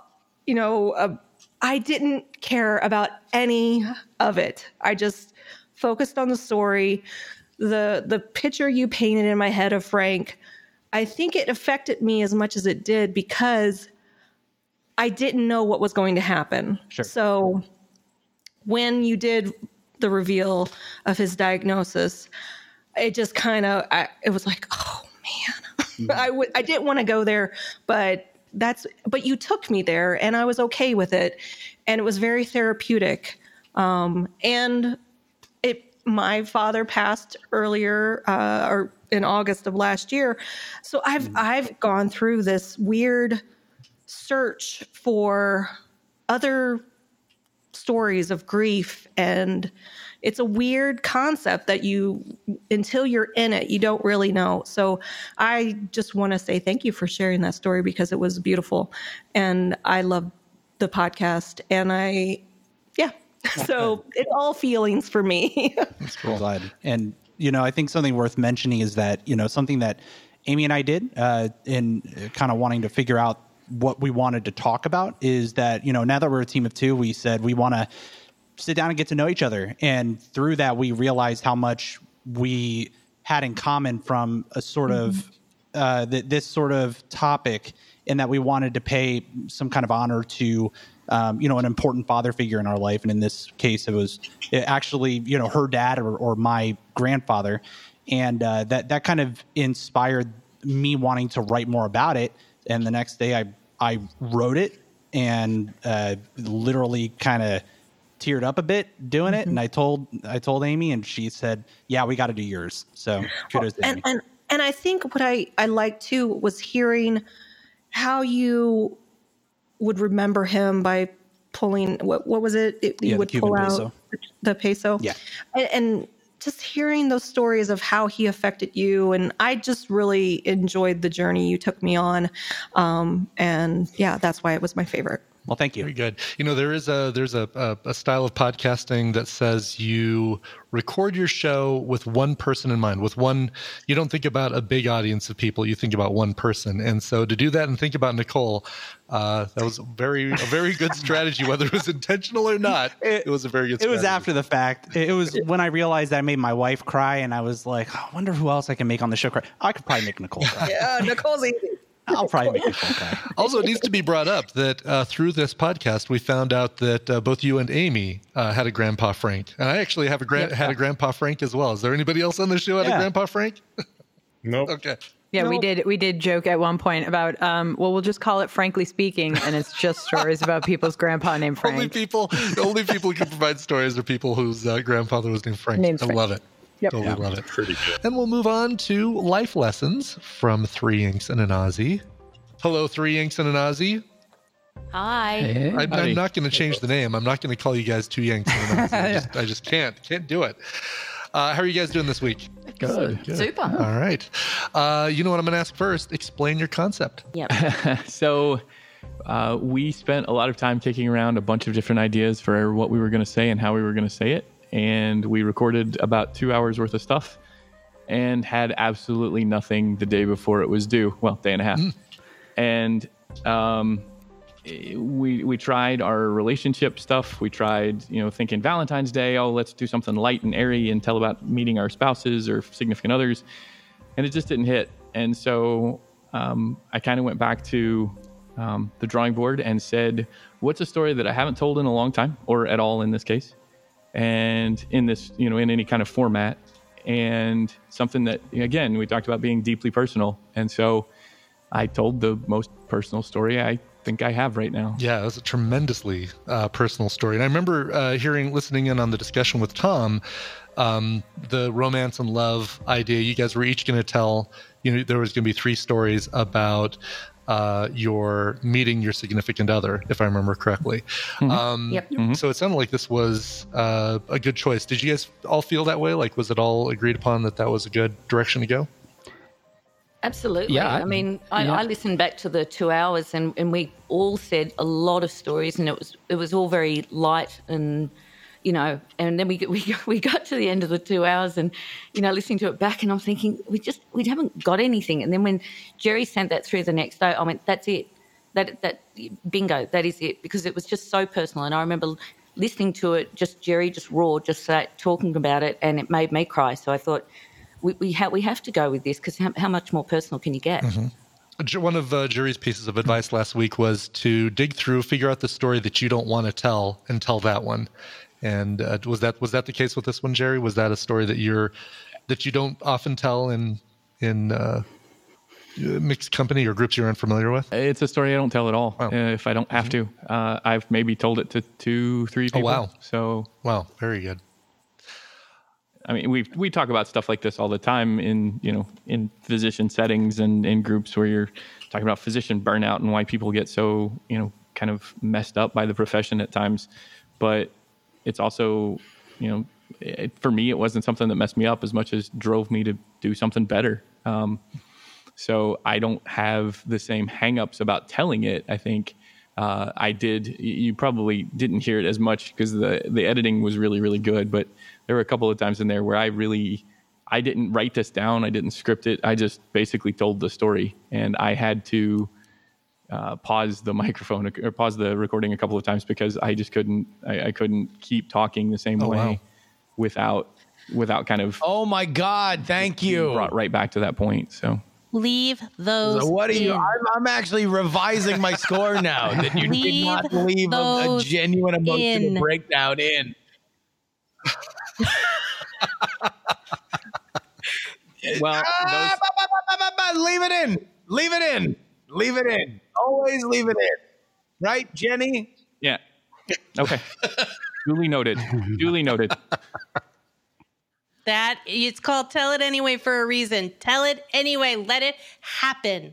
I didn't care about any of it. I just focused on the story. The picture you painted in my head of Frank, I think it affected me as much as it did because I didn't know what was going to happen. Sure. So when you did the reveal of his diagnosis, it just kind of, it was like, oh man, I didn't want to go there, but you took me there and I was okay with it. And it was very therapeutic. And my father passed earlier, or in August of last year. So I've gone through this weird search for other stories of grief, and it's a weird concept that until you're in it, you don't really know. So I just want to say thank you for sharing that story because it was beautiful, and I love the podcast, and so it's all feelings for me. That's cool. Glad. And, I think something worth mentioning is that, something that Amy and I did in kind of wanting to figure out what we wanted to talk about is that, now that we're a team of two, we said we want to sit down and get to know each other. And through that, we realized how much we had in common from a sort of this sort of topic, in that we wanted to pay some kind of honor to an important father figure in our life. And in this case, it actually, her dad or my grandfather. And that kind of inspired me wanting to write more about it. And the next day I wrote it and literally kind of teared up a bit doing it. And I told Amy, and she said, yeah, we got to do yours. So kudos to Amy. And I think what I liked too was hearing how you would remember him by pulling what was it? You would pull out peso. The peso. Yeah. And just hearing those stories of how he affected you. And I just really enjoyed the journey you took me on. And yeah, that's why it was my favorite. Well, thank you. Very good. There's a style of podcasting that says you record your show with one person in mind. You don't think about a big audience of people. You think about one person. And so to do that and think about Nicole, that was a very good strategy, whether it was intentional or not. It was a very good strategy. It was after the fact. It was when I realized I made my wife cry, and I was like, I wonder who else I can make on the show cry. I could probably make Nicole cry. Yeah, Nicole's easy. I'll probably make Nicole cry. Also, it needs to be brought up that through this podcast, we found out that both you and Amy had a Grandpa Frank. And I actually have had a Grandpa Frank as well. Is there anybody else on the show had a Grandpa Frank? Nope. Okay. Yeah, nope. We did joke at one point about, we'll just call it Frankly Speaking, and it's just stories about people's grandpa named Frank. The only people who can provide stories are people whose grandfather was named Frank. I love it. Yep. Totally love it. Pretty good. And we'll move on to life lessons from 3 Inks and an Aussie. Hello, 3 Inks and an Aussie. Hi. Hey, I'm not going to change the name. I'm not going to call you guys 2 Yanks and an Aussie. I just can't do it. How are you guys doing this week? Good. Super. All right. You know what I'm going to ask first? Explain your concept. Yep. So we spent a lot of time kicking around a bunch of different ideas for what we were going to say and how we were going to say it. And we recorded about 2 hours worth of stuff and had absolutely nothing the day before it was due. Well, day and a half. And we tried our relationship stuff. We tried, thinking Valentine's Day, let's do something light and airy and tell about meeting our spouses or significant others. And it just didn't hit. And so I kind of went back to the drawing board and said, what's a story that I haven't told in a long time, or at all in this case? And in this, in any kind of format, and something that, again, we talked about being deeply personal. And so I told the most personal story I think I have right now. Yeah, it was a tremendously personal story. And I remember listening in on the discussion with Tom, the romance and love idea. You guys were each going to tell, there was going to be 3 stories about you're meeting your significant other, if I remember correctly. So it sounded like this was a good choice. Did you guys all feel that way? Like, was it all agreed upon that was a good direction to go? Absolutely. Yeah, I mean, I listened back to the 2 hours, and we all said a lot of stories, and it was all very light, and you know. And then we got to the end of the 2 hours, and you know, listening to it back, and I'm thinking we haven't got anything. And then when Jerry sent that through the next day, I went, that's it. That bingo, that is it, because it was just so personal. And I remember listening to it, Jerry just raw, just talking about it, and it made me cry. So I thought, we have to go with this, because how much more personal can you get? One of Jerry's pieces of advice last week was to dig through, figure out the story that you don't want to tell, and tell that one. And was that the case with this one, Jerry? Was that a story that you don't often tell in mixed company or groups you're unfamiliar with? It's a story I don't tell at all. Wow. If I don't have to. I've maybe told it to 2-3 people. Oh, wow. So wow, very good. I mean, we talk about stuff like this all the time in physician settings and in groups where you're talking about physician burnout and why people get so, kind of messed up by the profession at times. But it's also, for me, it wasn't something that messed me up as much as drove me to do something better. So I don't have the same hangups about telling it. I think I did. You probably didn't hear it as much because the editing was really, really good. But there were a couple of times in there where I didn't write this down. I didn't script it. I just basically told the story, and I had to pause the microphone or pause the recording a couple of times because I just couldn't. I couldn't keep talking the same way without kind of. Oh my God! Thank you. Brought right back to that point. So. Leave those. So what are you? in. I'm actually revising my score now. That you did not leave a those genuine emotional in. breakdown in. Well, leave it in. Leave it in. Leave it in. Always leave it in. Right, Jenny? Yeah. Okay. Duly noted. Duly noted. That it's called Tell It Anyway for a reason. Tell it anyway. Let it happen.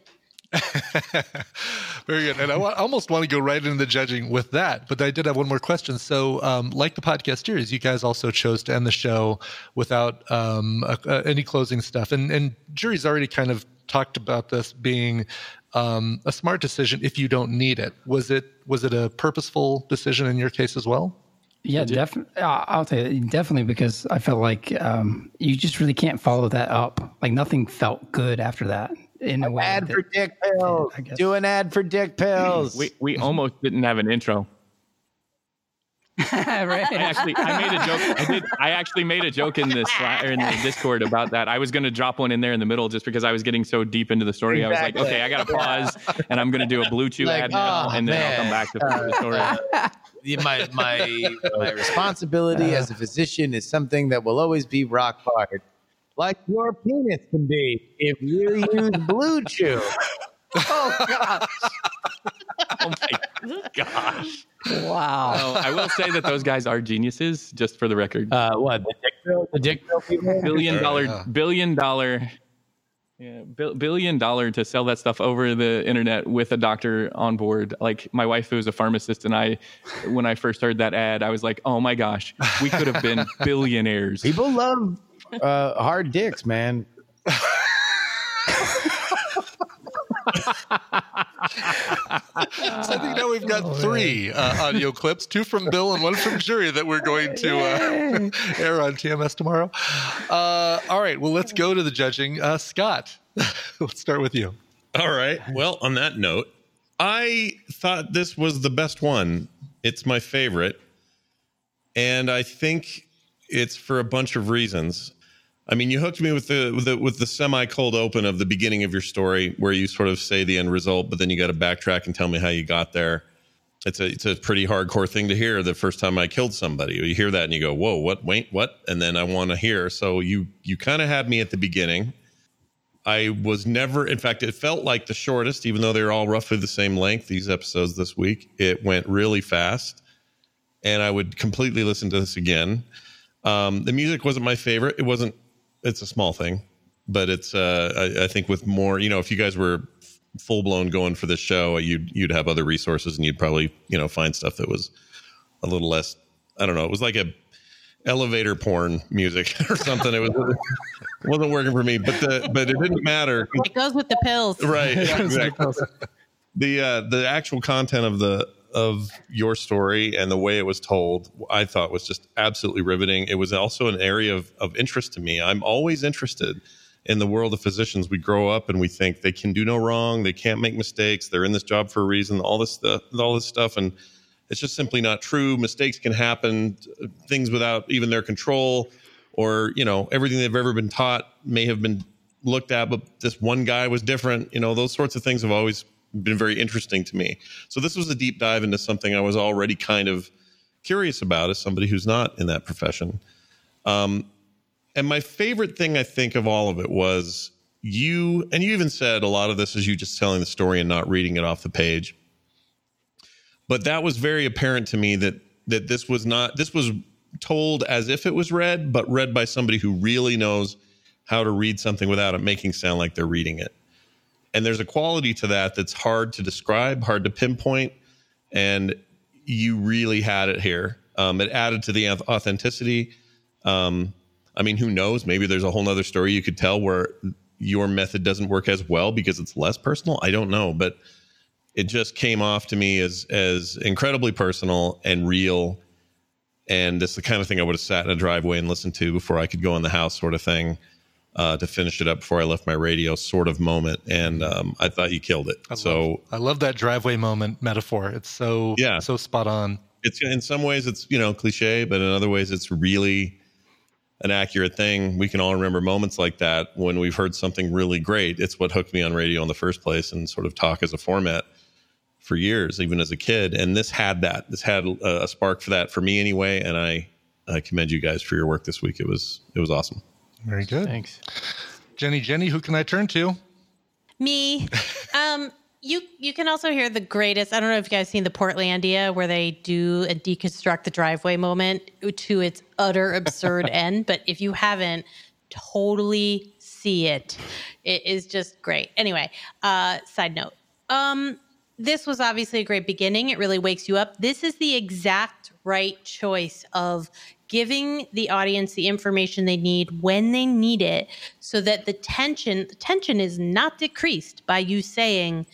Very good. And I almost want to go right into the judging with that, but I did have one more question. So like the podcast series, you guys also chose to end the show without any closing stuff. And Jury's already kind of talked about this being a smart decision if you don't need it. Was it a purposeful decision in your case as well? Yeah, definitely. I'll tell you, definitely, because I felt like you just really can't follow that up. Like nothing felt good after that. In a way, ad for dick pills. Do an ad for dick pills. We almost didn't have an intro. Right. I made a joke. I actually made a joke in the Discord about that. I was going to drop one in there in the middle just because I was getting so deep into the story. Exactly. I was like, okay, I got to pause, and I'm going to do a Blue Chew ad now, and then I'll come back to the story. My responsibility as a physician is something that will always be rock hard, like your penis can be if you use Blue Chew. Oh, gosh. Oh my gosh! Wow. I will say that those guys are geniuses. Just for the record, What the dick pill people? billion dollar to sell that stuff over the internet with a doctor on board. Like my wife, who is a pharmacist, and when I first heard that ad, I was like, oh my gosh, we could have been billionaires. People love hard dicks, man. So I think now we've got 3 audio clips, 2 from Bill and 1 from Jury that we're going to air on TMS tomorrow. All right, well, let's go to the judging. Scott, let's start with you. All right. Well, on that note, I thought this was the best one. It's my favorite. And I think it's for a bunch of reasons. I mean, you hooked me with the semi-cold open of the beginning of your story where you sort of say the end result, but then you got to backtrack and tell me how you got there. It's a pretty hardcore thing to hear the first time I killed somebody. You hear that and you go, whoa, what, wait, what? And then I want to hear. So you kind of had me at the beginning. I was never, in fact, it felt like the shortest, even though they're all roughly the same length, these episodes this week. It went really fast, and I would completely listen to this again. The music wasn't my favorite. It's a small thing, but it's, I think with more, if you guys were full blown going for this show, you'd have other resources, and you'd probably, find stuff that was a little less, I don't know. It was like a elevator porn music or something. It wasn't working for me, but it didn't matter. It goes with the pills. Right. Exactly. The actual content of your story and the way it was told, I thought was just absolutely riveting. It was also an area of interest to me. I'm always interested in the world of physicians. We grow up and we think they can do no wrong. They can't make mistakes. They're in this job for a reason, all this stuff. And it's just simply not true. Mistakes can happen, things without even their control, or, everything they've ever been taught may have been looked at, but this one guy was different. Those sorts of things have always been very interesting to me. So this was a deep dive into something I was already kind of curious about as somebody who's not in that profession. And my favorite thing, I think, of all of it was you even said a lot of this is you just telling the story and not reading it off the page. But that was very apparent to me that this was told as if it was read, but read by somebody who really knows how to read something without it making sound like they're reading it. And there's a quality to that that's hard to describe, hard to pinpoint. And you really had it here. It added to the authenticity. Who knows? Maybe there's a whole nother story you could tell where your method doesn't work as well because it's less personal. I don't know, but it just came off to me as incredibly personal and real. And it's the kind of thing I would have sat in a driveway and listened to before I could go in the house, sort of thing, to finish it up before I left my radio sort of moment. And I thought you killed it. I love that driveway moment metaphor. It's so spot on. It's in some ways it's, cliche, but in other ways it's really an accurate thing. We can all remember moments like that when we've heard something really great. It's what hooked me on radio in the first place and sort of talk as a format for years, even as a kid. And this had that. This had a spark for that for me anyway. And I commend you guys for your work this week. It was awesome. Very good. Thanks. Jenny, who can I turn to? Me. You can also hear the greatest. I don't know if you guys seen the Portlandia where they do and deconstruct the driveway moment to its utter absurd end. But if you haven't, totally see it. It is just great. Anyway, side note. This was obviously a great beginning. It really wakes you up. This is the exact right choice of giving the audience the information they need when they need it, so that the tension is not decreased by you saying,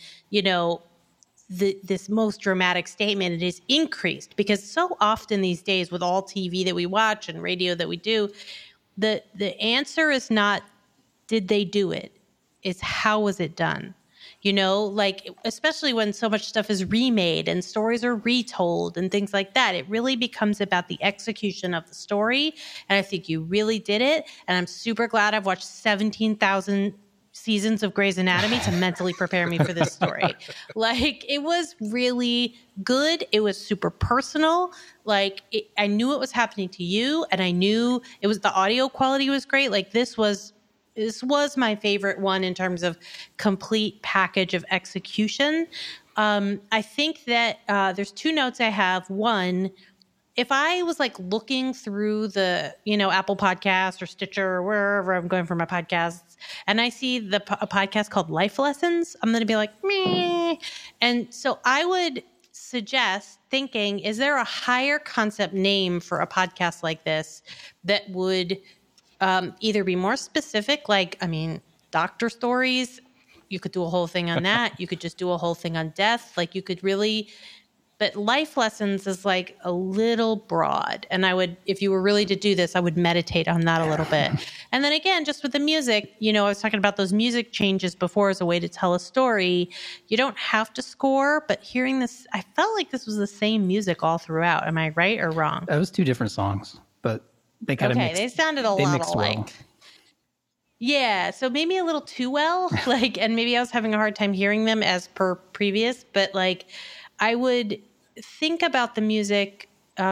this most dramatic statement. It is increased, because so often these days with all TV that we watch and radio that we do, the answer is not, did they do it? It's how was it done? Especially when so much stuff is remade and stories are retold and things like that, it really becomes about the execution of the story. And I think you really did it. And I'm super glad I've watched 17,000 seasons of Grey's Anatomy to mentally prepare me for this story. It was really good. It was super personal. I knew it was happening to you, and I knew the audio quality was great. This was my favorite one in terms of complete package of execution. I think that there's two notes I have. One, if I was looking through the, Apple Podcasts or Stitcher or wherever I'm going for my podcasts, and I see a podcast called Life Lessons, I'm going to be like, meh. And so I would suggest thinking, is there a higher concept name for a podcast like this that would either be more specific, doctor stories? You could do a whole thing on that. You could just do a whole thing on death. You could really, but Life Lessons is a little broad. And I would, if you were really to do this, I would meditate on that a little bit. And then again, just with the music, I was talking about those music changes before as a way to tell a story. You don't have to score, but hearing this, I felt like this was the same music all throughout. Am I right or wrong? That was two different songs, but they kind of mixed. They sounded a lot alike. Well. Yeah, so maybe a little too well, and maybe I was having a hard time hearing them as per previous, but I would think about the music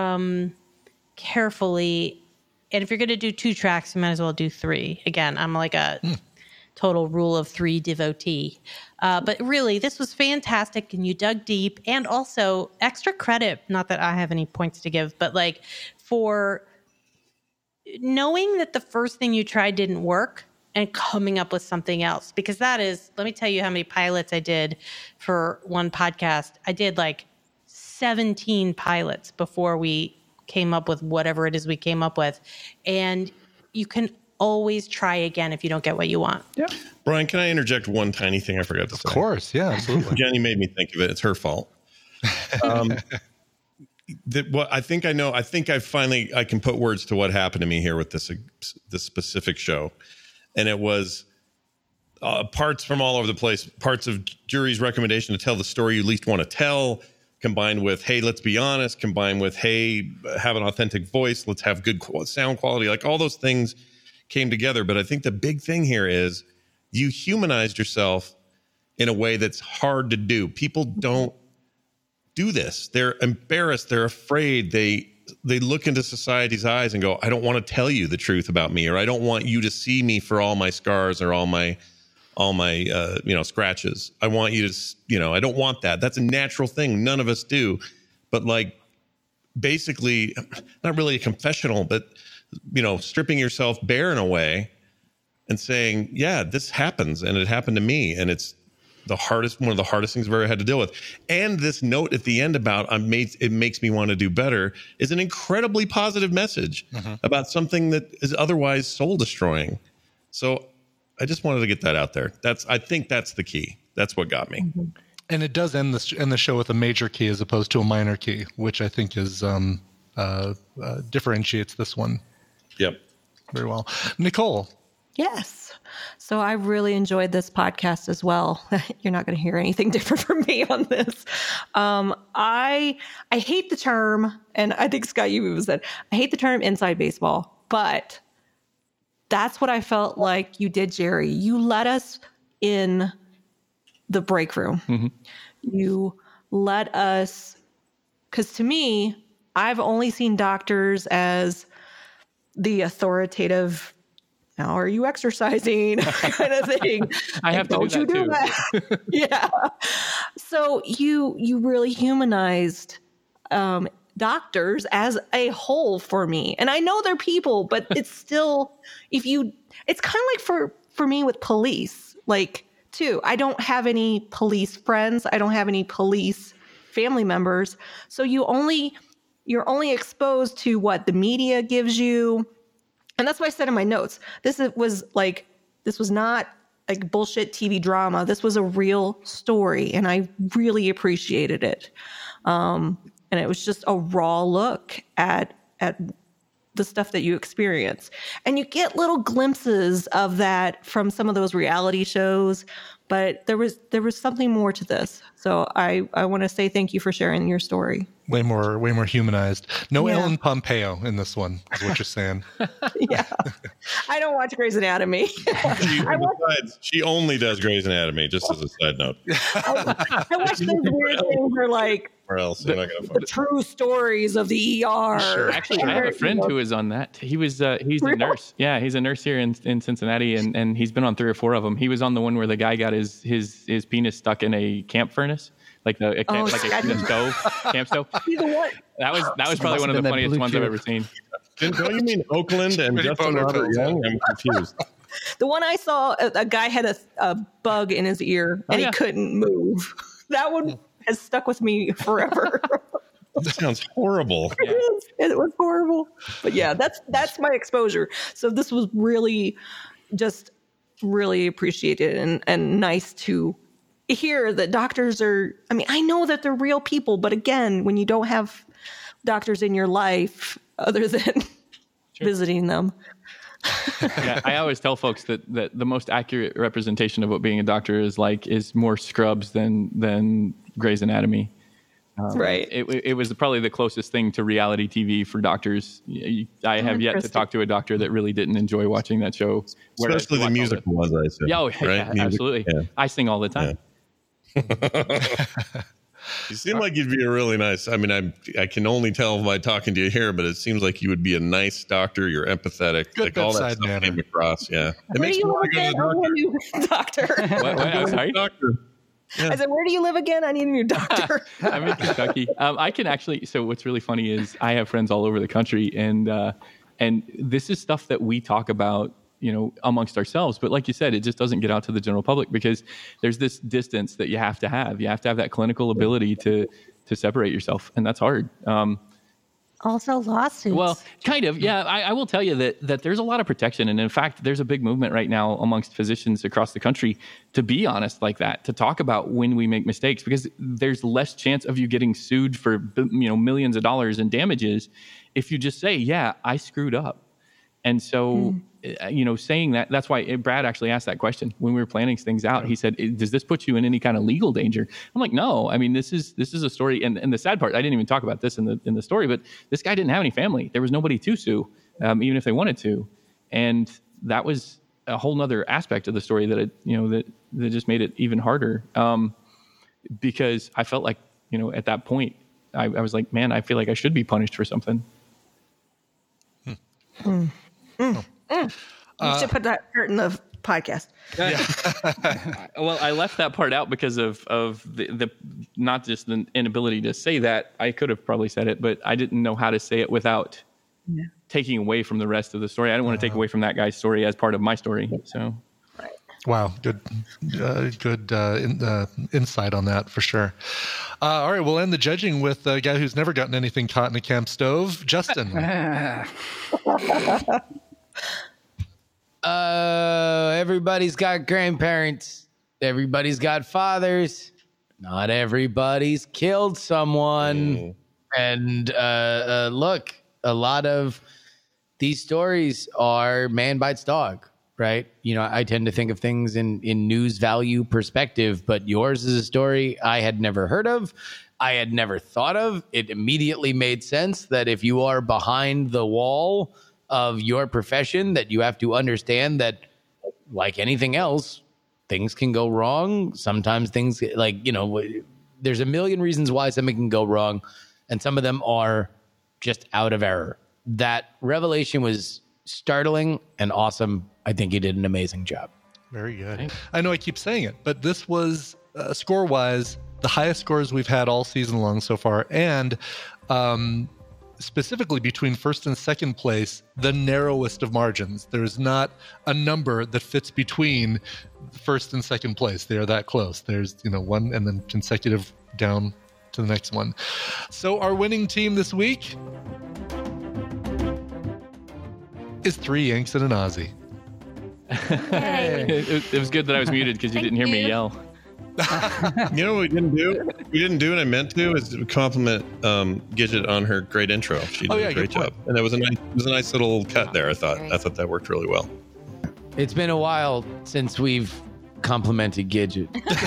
carefully, and if you're going to do 2 tracks, you might as well do 3. Again, I'm a total rule of 3 devotee. But really, this was fantastic, and you dug deep, and also extra credit, not that I have any points to give, but for knowing that the first thing you tried didn't work, and coming up with something else. Because that is, let me tell you how many pilots I did for one podcast. I did like 17 pilots before we came up with whatever it is we came up with. And you can always try again if you don't get what you want. Yeah. Brian, can I interject one tiny thing I forgot to say? Of course. Yeah, absolutely. Jenny made me think of it. It's her fault. What I think I know. I think I can put words to what happened to me here with this specific show, and it was parts from all over the place. Parts of jury's recommendation to tell the story you least want to tell, combined with hey, let's be honest. Combined with hey, have an authentic voice. Let's have good sound quality. Like all those things came together. But I think the big thing here is you humanized yourself in a way that's hard to do. People don't do this. They're embarrassed. They're afraid. They look into society's eyes and go, I don't want to tell you the truth about me, or I don't want you to see me for all my scars or all my scratches. I want you to, I don't want that. That's a natural thing. None of us do. But like, basically, not really a confessional, but, stripping yourself bare in a way and saying, yeah, this happens and it happened to me. And it's one of the hardest things I've ever had to deal with. And this note at the end about it makes me want to do better is an incredibly positive message about something that is otherwise soul destroying. So I just wanted to get that out there. I think that's the key. That's what got me. And it does end the show with a major key as opposed to a minor key, which I think is differentiates this one. Yep. Very well. Nicole. Yes. So I really enjoyed this podcast as well. You're not going to hear anything different from me on this. I hate the term, and I think Scott, you even said, I hate the term inside baseball, but that's what I felt like you did, Jerry. You let us in the break room. Mm-hmm. You let us, because to me, I've only seen doctors as the authoritative, now are you exercising kind of thing. I have to do that too. Yeah. So you really humanized doctors as a whole for me. And I know they're people, but it's still, it's kind of like for me with police, like too, I don't have any police friends. I don't have any police family members. So you're only exposed to what the media gives you. And that's why I said in my notes, this was not like bullshit TV drama. This was a real story, and I really appreciated it. And it was just a raw look at the stuff that you experience. And you get little glimpses of that from some of those reality shows, but there was something more to this. So I want to say thank you for sharing your story. Way more humanized. No Ellen Pompeo in this one, is what you're saying. Yeah. I don't watch Grey's Anatomy. She only does Grey's Anatomy, just as a side note. I watch those weird things where like where else am I going to find the true stories of the ER. Sure. Actually, I have a friend who is on that. He's a nurse. Yeah, he's a nurse here in Cincinnati, and he's been on 3 or 4 of them. He was on the one where the guy got his penis stuck in a camp furnace. Like a camp stove. That was probably one of the funniest ones I've ever seen. Don't you mean Oakland and Justin Robert Young? I'm confused. The one I saw, a guy had a bug in his ear and he couldn't move. That one has stuck with me forever. That sounds horrible. It was horrible. But yeah, that's my exposure. So this was really just really appreciated and nice to hear that doctors are, I mean, I know that they're real people, but again, when you don't have doctors in your life other than visiting them. Yeah, I always tell folks that the most accurate representation of what being a doctor is like is more Scrubs than Grey's Anatomy. Right. It was probably the closest thing to reality TV for doctors. I have yet to talk to a doctor that really didn't enjoy watching that show. Especially the musical ones, I assume. Yeah, absolutely. Yeah. I sing all the time. Yeah. You seem like you'd be a really nice, I mean, I can only tell by talking to you here, but it seems like you would be a nice doctor. You're empathetic. Good like all that stuff came across. Yeah. It makes me want to go to the doctor. Sorry? Doctor. Yeah. I said, where do you live again? I need a new doctor. I'm in Kentucky. I can actually, so what's really funny is I have friends all over the country, and this is stuff that we talk about amongst ourselves. But like you said, it just doesn't get out to the general public because there's this distance that you have to have. You have to have that clinical ability to separate yourself, and that's hard. Also lawsuits. Well, kind of, yeah. I will tell you that there's a lot of protection. And in fact, there's a big movement right now amongst physicians across the country to be honest like that, to talk about when we make mistakes, because there's less chance of you getting sued for millions of dollars in damages if you just say, yeah, I screwed up. And so, saying that's why Brad actually asked that question when we were planning things out. He said, does this put you in any kind of legal danger? I'm like, no. I mean, this is a story. And the sad part, I didn't even talk about this in the story, but this guy didn't have any family. There was nobody to sue, even if they wanted to. And that was a whole nother aspect of the story that just made it even harder. Because I felt like, at that point, I was like, man, I feel like I should be punished for something. You should put that part in the podcast. Yeah. Well, I left that part out because of the not just the inability to say that. I could have probably said it, but I didn't know how to say it without taking away from the rest of the story. I didn't want to take away from that guy's story as part of my story. So, wow, good insight on that for sure. All right, we'll end the judging with a guy who's never gotten anything caught in a camp stove, Justin. Everybody's got grandparents. Everybody's got fathers. Not everybody's killed someone. And look, a lot of these stories are man bites dog, right? I tend to think of things in news value perspective, but yours is a story I had never heard of. I had never thought of. It immediately made sense that if you are behind the wall of your profession, that you have to understand that, like anything else, things can go wrong. Sometimes things there's a million reasons why something can go wrong, and some of them are just out of error. That revelation was startling and awesome. I think you did an amazing job. Very good. I know I keep saying it, but this was score-wise the highest scores we've had all season long so far, and specifically between first and second place, the narrowest of margins. There's not a number that fits between first and second place. They are that close. There's one and then consecutive down to the next one. So our winning team this week is 3 Yanks and an Aussie. It was good that I was muted because you didn't hear me yell. You know what we didn't do? We didn't do, and I meant to, is compliment Gidget on her great intro. She did a great job, and it was a nice little cut there. I thought that worked really well. It's been a while since we've complimented Gidget.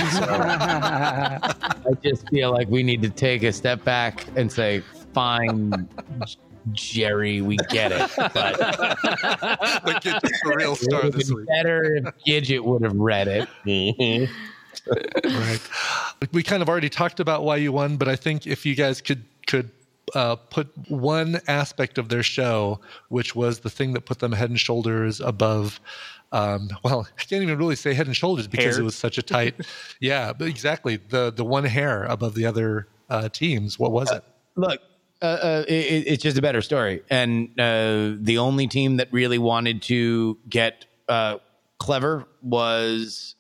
I just feel like we need to take a step back and say, fine, Jerry, we get it. But Gidget's the real star this week. Better if Gidget would have read it. Mm-hmm. Right. We kind of already talked about why you won, but I think if you guys could put one aspect of their show, which was the thing that put them head and shoulders above, well, I can't even really say head and shoulders because it was such a tight, but exactly, the one hair above the other teams. What was it? Look, it's just a better story. And the only team that really wanted to get clever was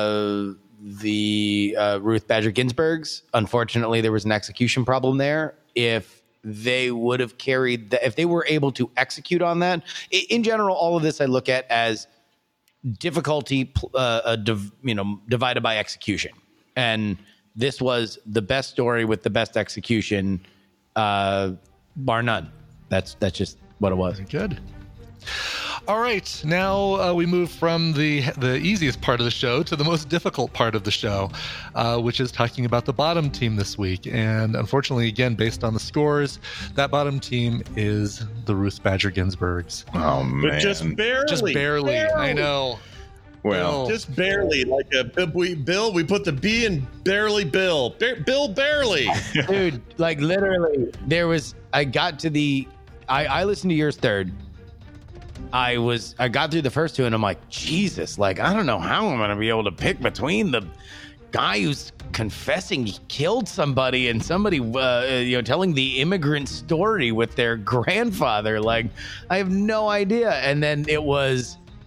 the Ruth Bader Ginsburg's. Unfortunately, there was an execution problem there. If they would have carried if they were able to execute on that, in general, all of this I look at as difficulty divided by execution. And this was the best story with the best execution, bar none. That's just what it was. Very good. All right, now we move from the easiest part of the show to the most difficult part of the show, which is talking about the bottom team this week. And unfortunately, again, based on the scores, that bottom team is the Ruth Bader Ginsburgs. Oh, man. But just barely. Just barely. I know. Well, just barely. Like Bill, we put the B in barely Bill. Bill barely. Dude, like literally, I got to I listened to yours third. I got through the first two and I'm like, Jesus, like, I don't know how I'm going to be able to pick between the guy who's confessing he killed somebody and somebody, telling the immigrant story with their grandfather. Like, I have no idea. And then it was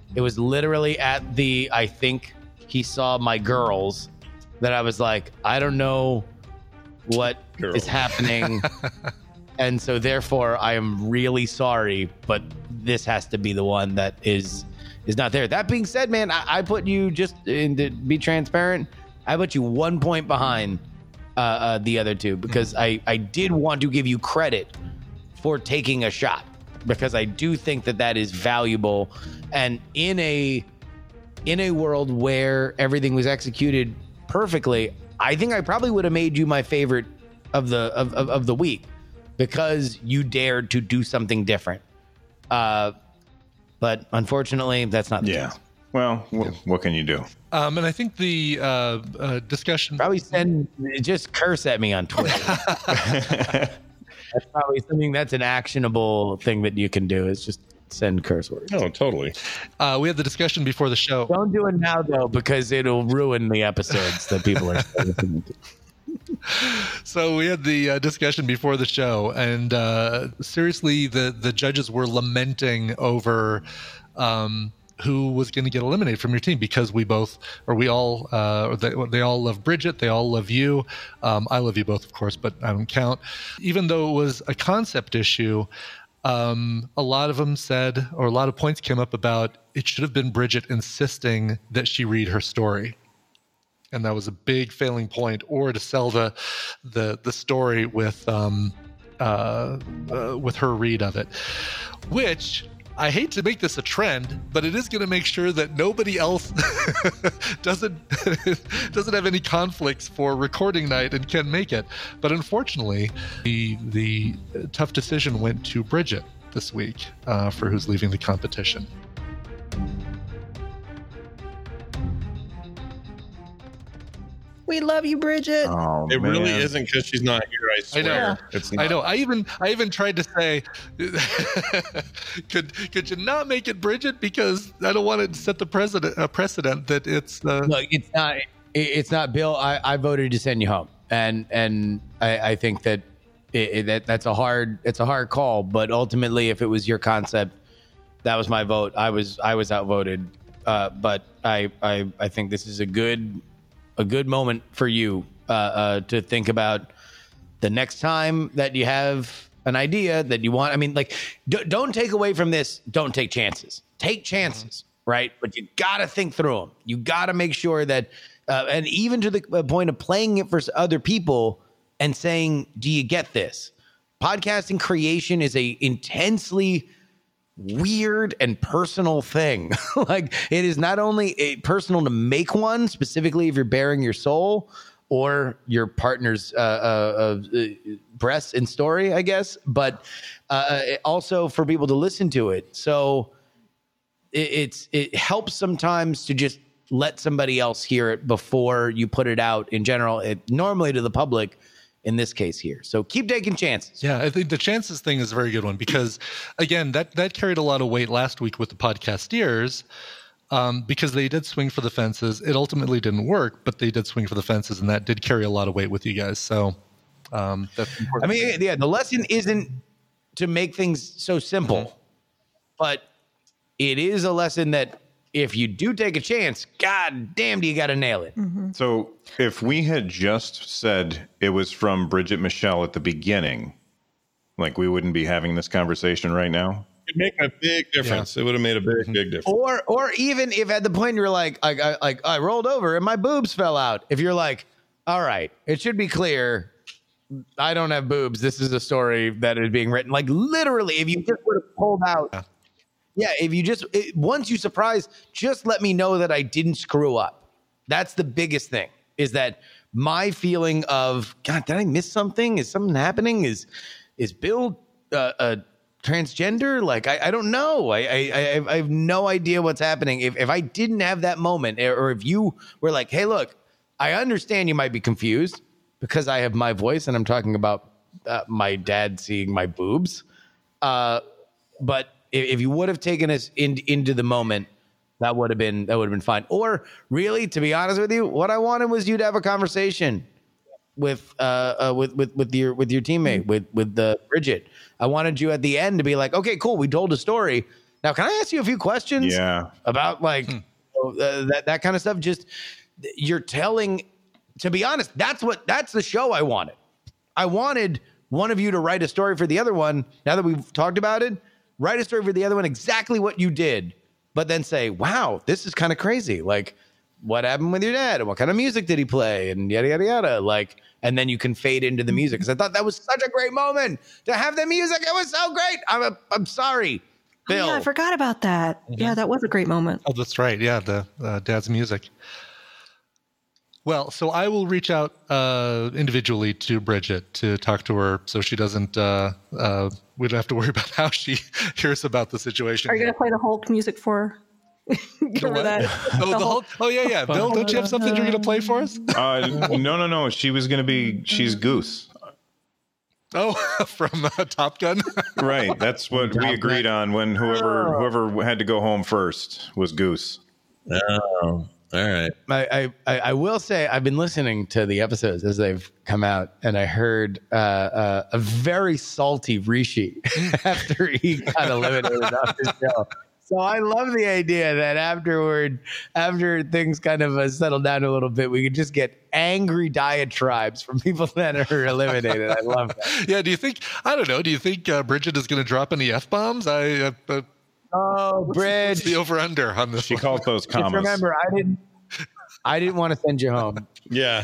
It was literally at the, I think he saw my girls, that I was like, I don't know what is happening. And so therefore I am really sorry, but this has to be the one that is not there. That being said, man, I put you, just to be transparent, I put you 1 point behind the other two, because I did want to give you credit for taking a shot, because I do think that is valuable. And in a world where everything was executed perfectly, I think I probably would have made you my favorite of the week, because you dared to do something different. But unfortunately, that's not the case. Well, what can you do? And I think the discussion... Probably just curse at me on Twitter. That's probably something that's an actionable thing that you can do, is just send curse words. Oh, totally. We had the discussion before the show. Don't do it now, though, because it'll ruin the episodes that people are listening to. So we had the discussion before the show, and seriously, the judges were lamenting over who was going to get eliminated from your team, because they all love Bridget, they all love you. I love you both, of course, but I don't count. Even though it was a concept issue, a lot of them said, or a lot of points came up about it should have been Bridget insisting that she read her story. And that was a big failing point, or to sell the story with her read of it, which I hate to make this a trend, but it is going to make sure that nobody else doesn't have any conflicts for recording night and can make it. But unfortunately, the tough decision went to Bridget this week for who's leaving the competition. We love you, Bridget. Oh, it really isn't because she's not here. I swear. I know. It's not. I know. I even tried to say, could you not make it Bridget, because I don't want to set the precedent that it's. Look, it's not Bill. I voted to send you home, and I think that that's a hard call. But ultimately, if it was your concept, that was my vote. I was outvoted. But I think this is a good moment for you to think about the next time that you have an idea that you want. I mean, like, don't take away from this. Don't take chances. Take chances, right? But you got to think through them. You got to make sure that, and even to the point of playing it for other people and saying, do you get this? Podcasting creation is a intensely weird and personal thing. Like, it is not only personal to make one, specifically if you're bearing your soul or your partner's breasts and story, I guess, but also for people to listen to it. So it helps sometimes to just let somebody else hear it before you put it out in general, normally to the public. In this case here. So keep taking chances. Yeah, I think the chances thing is a very good one, because, again, that carried a lot of weight last week with the podcasteers, because they did swing for the fences. It ultimately didn't work, but they did swing for the fences, and that did carry a lot of weight with you guys. So that's important. I mean, yeah, the lesson isn't to make things so simple, but it is a lesson that if you do take a chance, god damn, do you got to nail it. Mm-hmm. So if we had just said it was from Bridget Michelle at the beginning, like, we wouldn't be having this conversation right now. It'd make a big difference. Yeah. It would have made a big difference. Or even if at the point you're like I rolled over and my boobs fell out. If you're like, all right, it should be clear, I don't have boobs. This is a story that is being written. Like, literally, if you just would have pulled out. Yeah, if you once you surprise, just let me know that I didn't screw up. That's the biggest thing, is that my feeling of, God, did I miss something? Is something happening? Is Bill transgender? Like, I don't know. I have no idea what's happening. If I didn't have that moment, or if you were like, hey, look, I understand you might be confused because I have my voice and I'm talking about my dad seeing my boobs. But if you would have taken us into the moment, that would have been fine. Or really, to be honest with you, what I wanted was you to have a conversation with your teammate, with Bridget. I wanted you at the end to be like, okay, cool, we told a story. Now, can I ask you a few questions? Yeah. About that kind of stuff? Just you're telling. To be honest, that's the show I wanted. I wanted one of you to write a story for the other one. Now that we've talked about it, write a story for the other one, exactly what you did, but then say, wow, this is kind of crazy. Like, what happened with your dad? And what kind of music did he play? And yada, yada, yada. Like, and then you can fade into the music. Because I thought that was such a great moment to have the music. It was so great. I'm sorry, Bill. Oh, yeah, I forgot about that. Mm-hmm. Yeah, that was a great moment. Oh, that's right. Yeah, the dad's music. Well, so I will reach out individually to Bridget to talk to her so she doesn't, we don't have to worry about how she hears about the situation. Are you going to play the Hulk music for her? Remember that? Oh, the Hulk? Oh, yeah. Bill, don't you have something you're going to play for us? No. She's Goose. Oh, from Top Gun? Right. That's what we agreed on when whoever had to go home first was Goose. Oh. All right. I will say I've been listening to the episodes as they've come out, and I heard a very salty Rishi after he got eliminated off the show. So I love the idea that after things kind of settle down a little bit, we could just get angry diatribes from people that are eliminated. I love that. Yeah. Do you think Bridget is going to drop any F-bombs? Bridge. What's the over-under on this? She called those commas. Just remember, I didn't want to send you home. Yeah.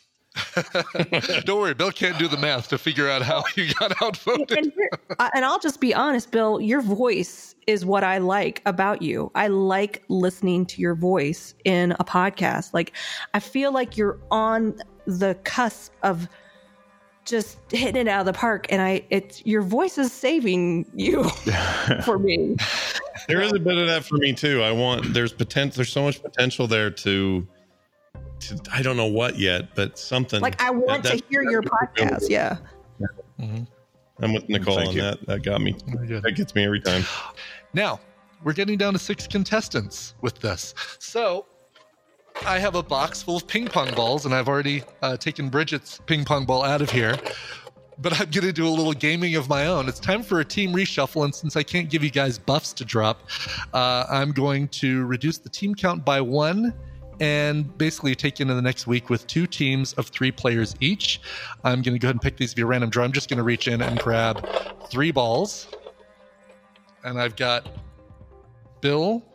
Don't worry, Bill can't do the math to figure out how you got outvoted. And I'll just be honest, Bill, your voice is what I like about you. I like listening to your voice in a podcast. Like, I feel like you're on the cusp of just hitting it out of the park, and your voice is saving you for me. There is a bit of that for me too. There's so much potential there to I don't know what yet, but something. Like, I want to hear your podcast. Yeah. Mm-hmm. I'm with Nicole on that. That got me. That gets me every time. Now, we're getting down to 6 contestants with this. So I have a box full of ping pong balls, and I've already taken Bridget's ping pong ball out of here. But I'm going to do a little gaming of my own. It's time for a team reshuffle, and since I can't give you guys buffs to drop, I'm going to reduce the team count by 1 and basically take you into the next week with 2 teams of 3 players each. I'm going to go ahead and pick these via random draw. I'm just going to reach in and grab 3 balls. And I've got Bill,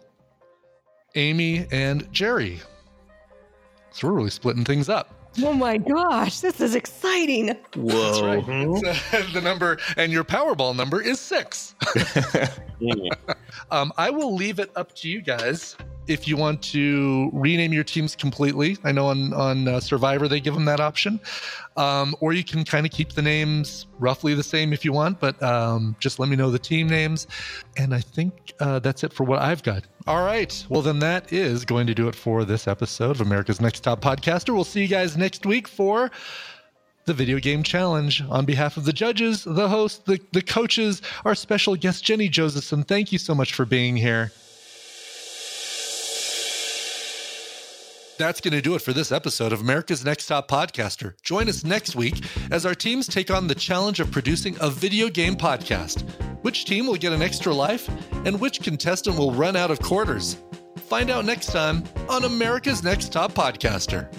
Amy, and Jerry. So we're really splitting things up. Oh my gosh, this is exciting. Whoa. That's right. The number, and your Powerball number is 6. I will leave it up to you guys if you want to rename your teams completely. I know on Survivor they give them that option. Or you can kind of keep the names roughly the same if you want, but just let me know the team names. And I think that's it for what I've got. All right. Well, then that is going to do it for this episode of America's Next Top Podcaster. We'll see you guys next week for the Video Game Challenge. On behalf of the judges, the host, the coaches, our special guest, Jenny Josephson, thank you so much for being here. That's going to do it for this episode of America's Next Top Podcaster. Join us next week as our teams take on the challenge of producing a video game podcast. Which team will get an extra life, and which contestant will run out of quarters? Find out next time on America's Next Top Podcaster.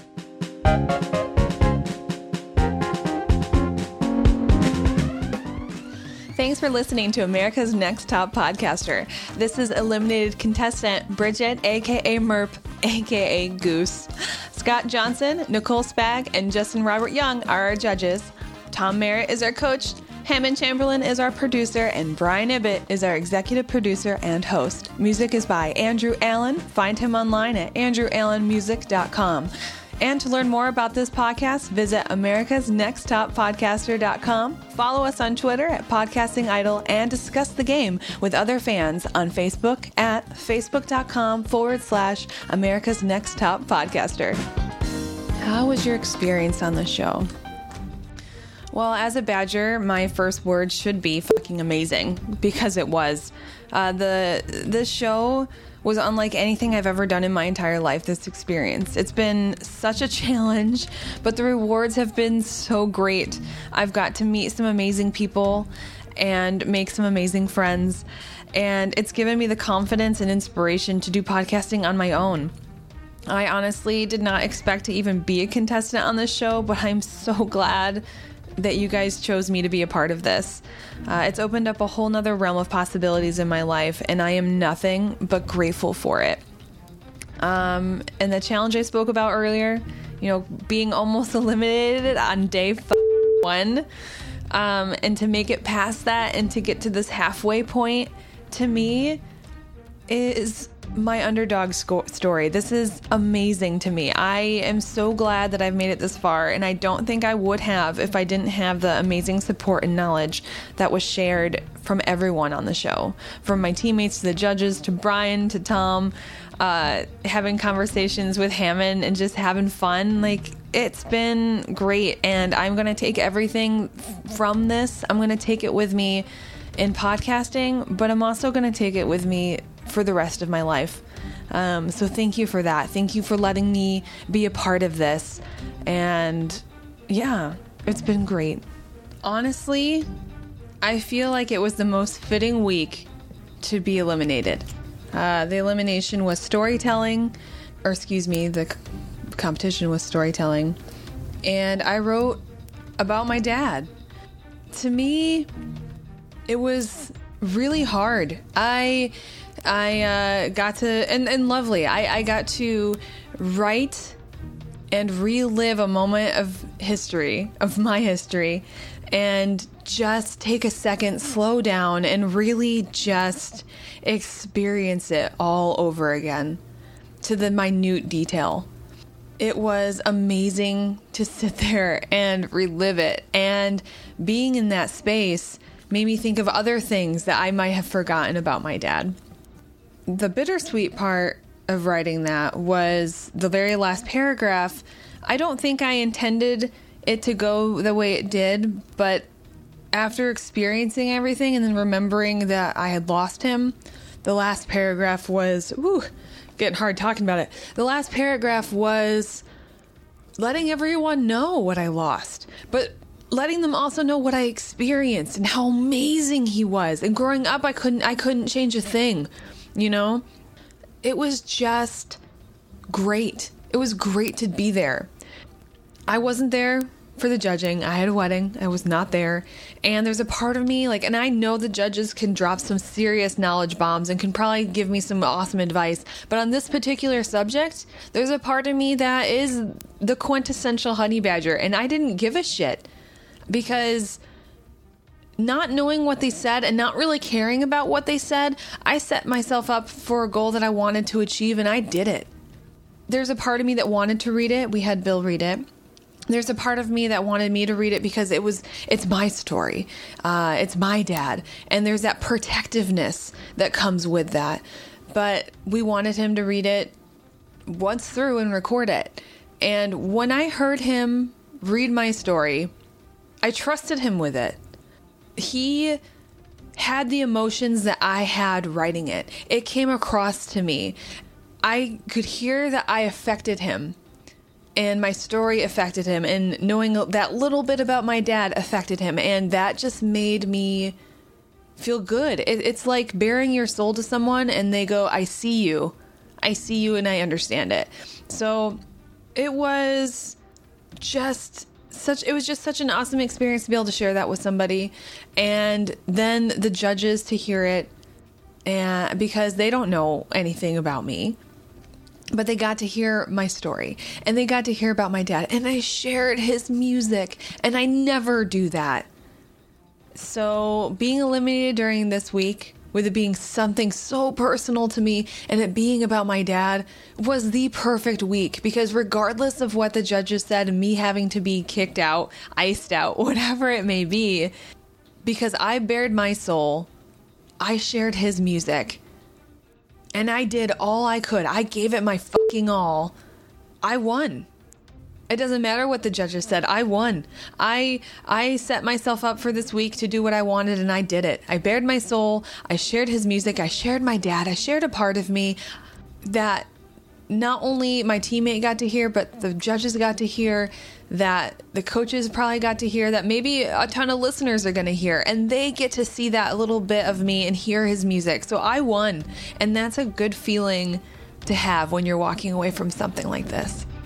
Thanks for listening to America's Next Top Podcaster. This is eliminated contestant Bridget, a.k.a. Merp, a.k.a. Goose. Scott Johnson, Nicole Spag, and Justin Robert Young are our judges. Tom Merritt is our coach. Hammond Chamberlain is our producer, and Brian Ibbett is our executive producer and host. Music is by Andrew Allen. Find him online at andrewallenmusic.com. And to learn more about this podcast, visit americasnexttoppodcaster.com. Follow us on Twitter at Podcasting Idol and discuss the game with other fans on Facebook at facebook.com/America's Next Top Podcaster. How was your experience on the show? Well, as a Badger, my first word should be fucking amazing, because it was. This show was unlike anything I've ever done in my entire life, this experience. It's been such a challenge, but the rewards have been so great. I've got to meet some amazing people and make some amazing friends, and it's given me the confidence and inspiration to do podcasting on my own. I honestly did not expect to even be a contestant on this show, but I'm so glad that you guys chose me to be a part of this. It's opened up a whole nother realm of possibilities in my life, and I am nothing but grateful for it. And the challenge I spoke about earlier, being almost eliminated on day 1, and to make it past that and to get to this halfway point, to me, is my underdog story. This is amazing to me. I am so glad that I've made it this far, and I don't think I would have if I didn't have the amazing support and knowledge that was shared from everyone on the show, from my teammates to the judges to Brian to Tom, having conversations with Hammond and just having fun. Like, it's been great, and I'm going to take everything from this. I'm going to take it with me in podcasting, but I'm also going to take it with me for the rest of my life. So thank you for that. Thank you for letting me be a part of this. And yeah, it's been great. Honestly, I feel like it was the most fitting week to be eliminated. The elimination was storytelling, the competition was storytelling. And I wrote about my dad. To me, it was really hard. I got to, and lovely, I got to write and relive a moment of history, of my history, and just take a second, slow down, and really just experience it all over again to the minute detail. It was amazing to sit there and relive it, and being in that space made me think of other things that I might have forgotten about my dad. The bittersweet part of writing that was the very last paragraph. I don't think I intended it to go the way it did, but after experiencing everything and then remembering that I had lost him, the last paragraph was, getting hard talking about it. The last paragraph was letting everyone know what I lost, but letting them also know what I experienced and how amazing he was. And growing up, I couldn't change a thing, It was just great. It was great to be there. I wasn't there for the judging. I had a wedding. I was not there. And there's a part of me, and I know the judges can drop some serious knowledge bombs and can probably give me some awesome advice. But on this particular subject, there's a part of me that is the quintessential honey badger. And I didn't give a shit. Because not knowing what they said and not really caring about what they said, I set myself up for a goal that I wanted to achieve, and I did it. There's a part of me that wanted to read it. We had Bill read it. There's a part of me that wanted me to read it because it's my story. It's my dad. And there's that protectiveness that comes with that. But we wanted him to read it once through and record it. And when I heard him read my story, I trusted him with it. He had the emotions that I had writing it. It came across to me. I could hear that I affected him, and my story affected him, and knowing that little bit about my dad affected him, and that just made me feel good. It's like bearing your soul to someone and they go, I see you and I understand it. So it was just such an awesome experience to be able to share that with somebody. And then the judges to hear it, and because they don't know anything about me, but they got to hear my story and they got to hear about my dad, and I shared his music, and I never do that. So being eliminated during this week, with it being something so personal to me and it being about my dad, was the perfect week, because regardless of what the judges said, me having to be kicked out, iced out, whatever it may be, because I bared my soul, I shared his music, and I did all I could. I gave it my fucking all. I won. It doesn't matter what the judges said. I won. I set myself up for this week to do what I wanted, and I did it. I bared my soul. I shared his music. I shared my dad. I shared a part of me that not only my teammate got to hear, but the judges got to hear, that the coaches probably got to hear, that maybe a ton of listeners are going to hear, and they get to see that little bit of me and hear his music. So I won, and that's a good feeling to have when you're walking away from something like this.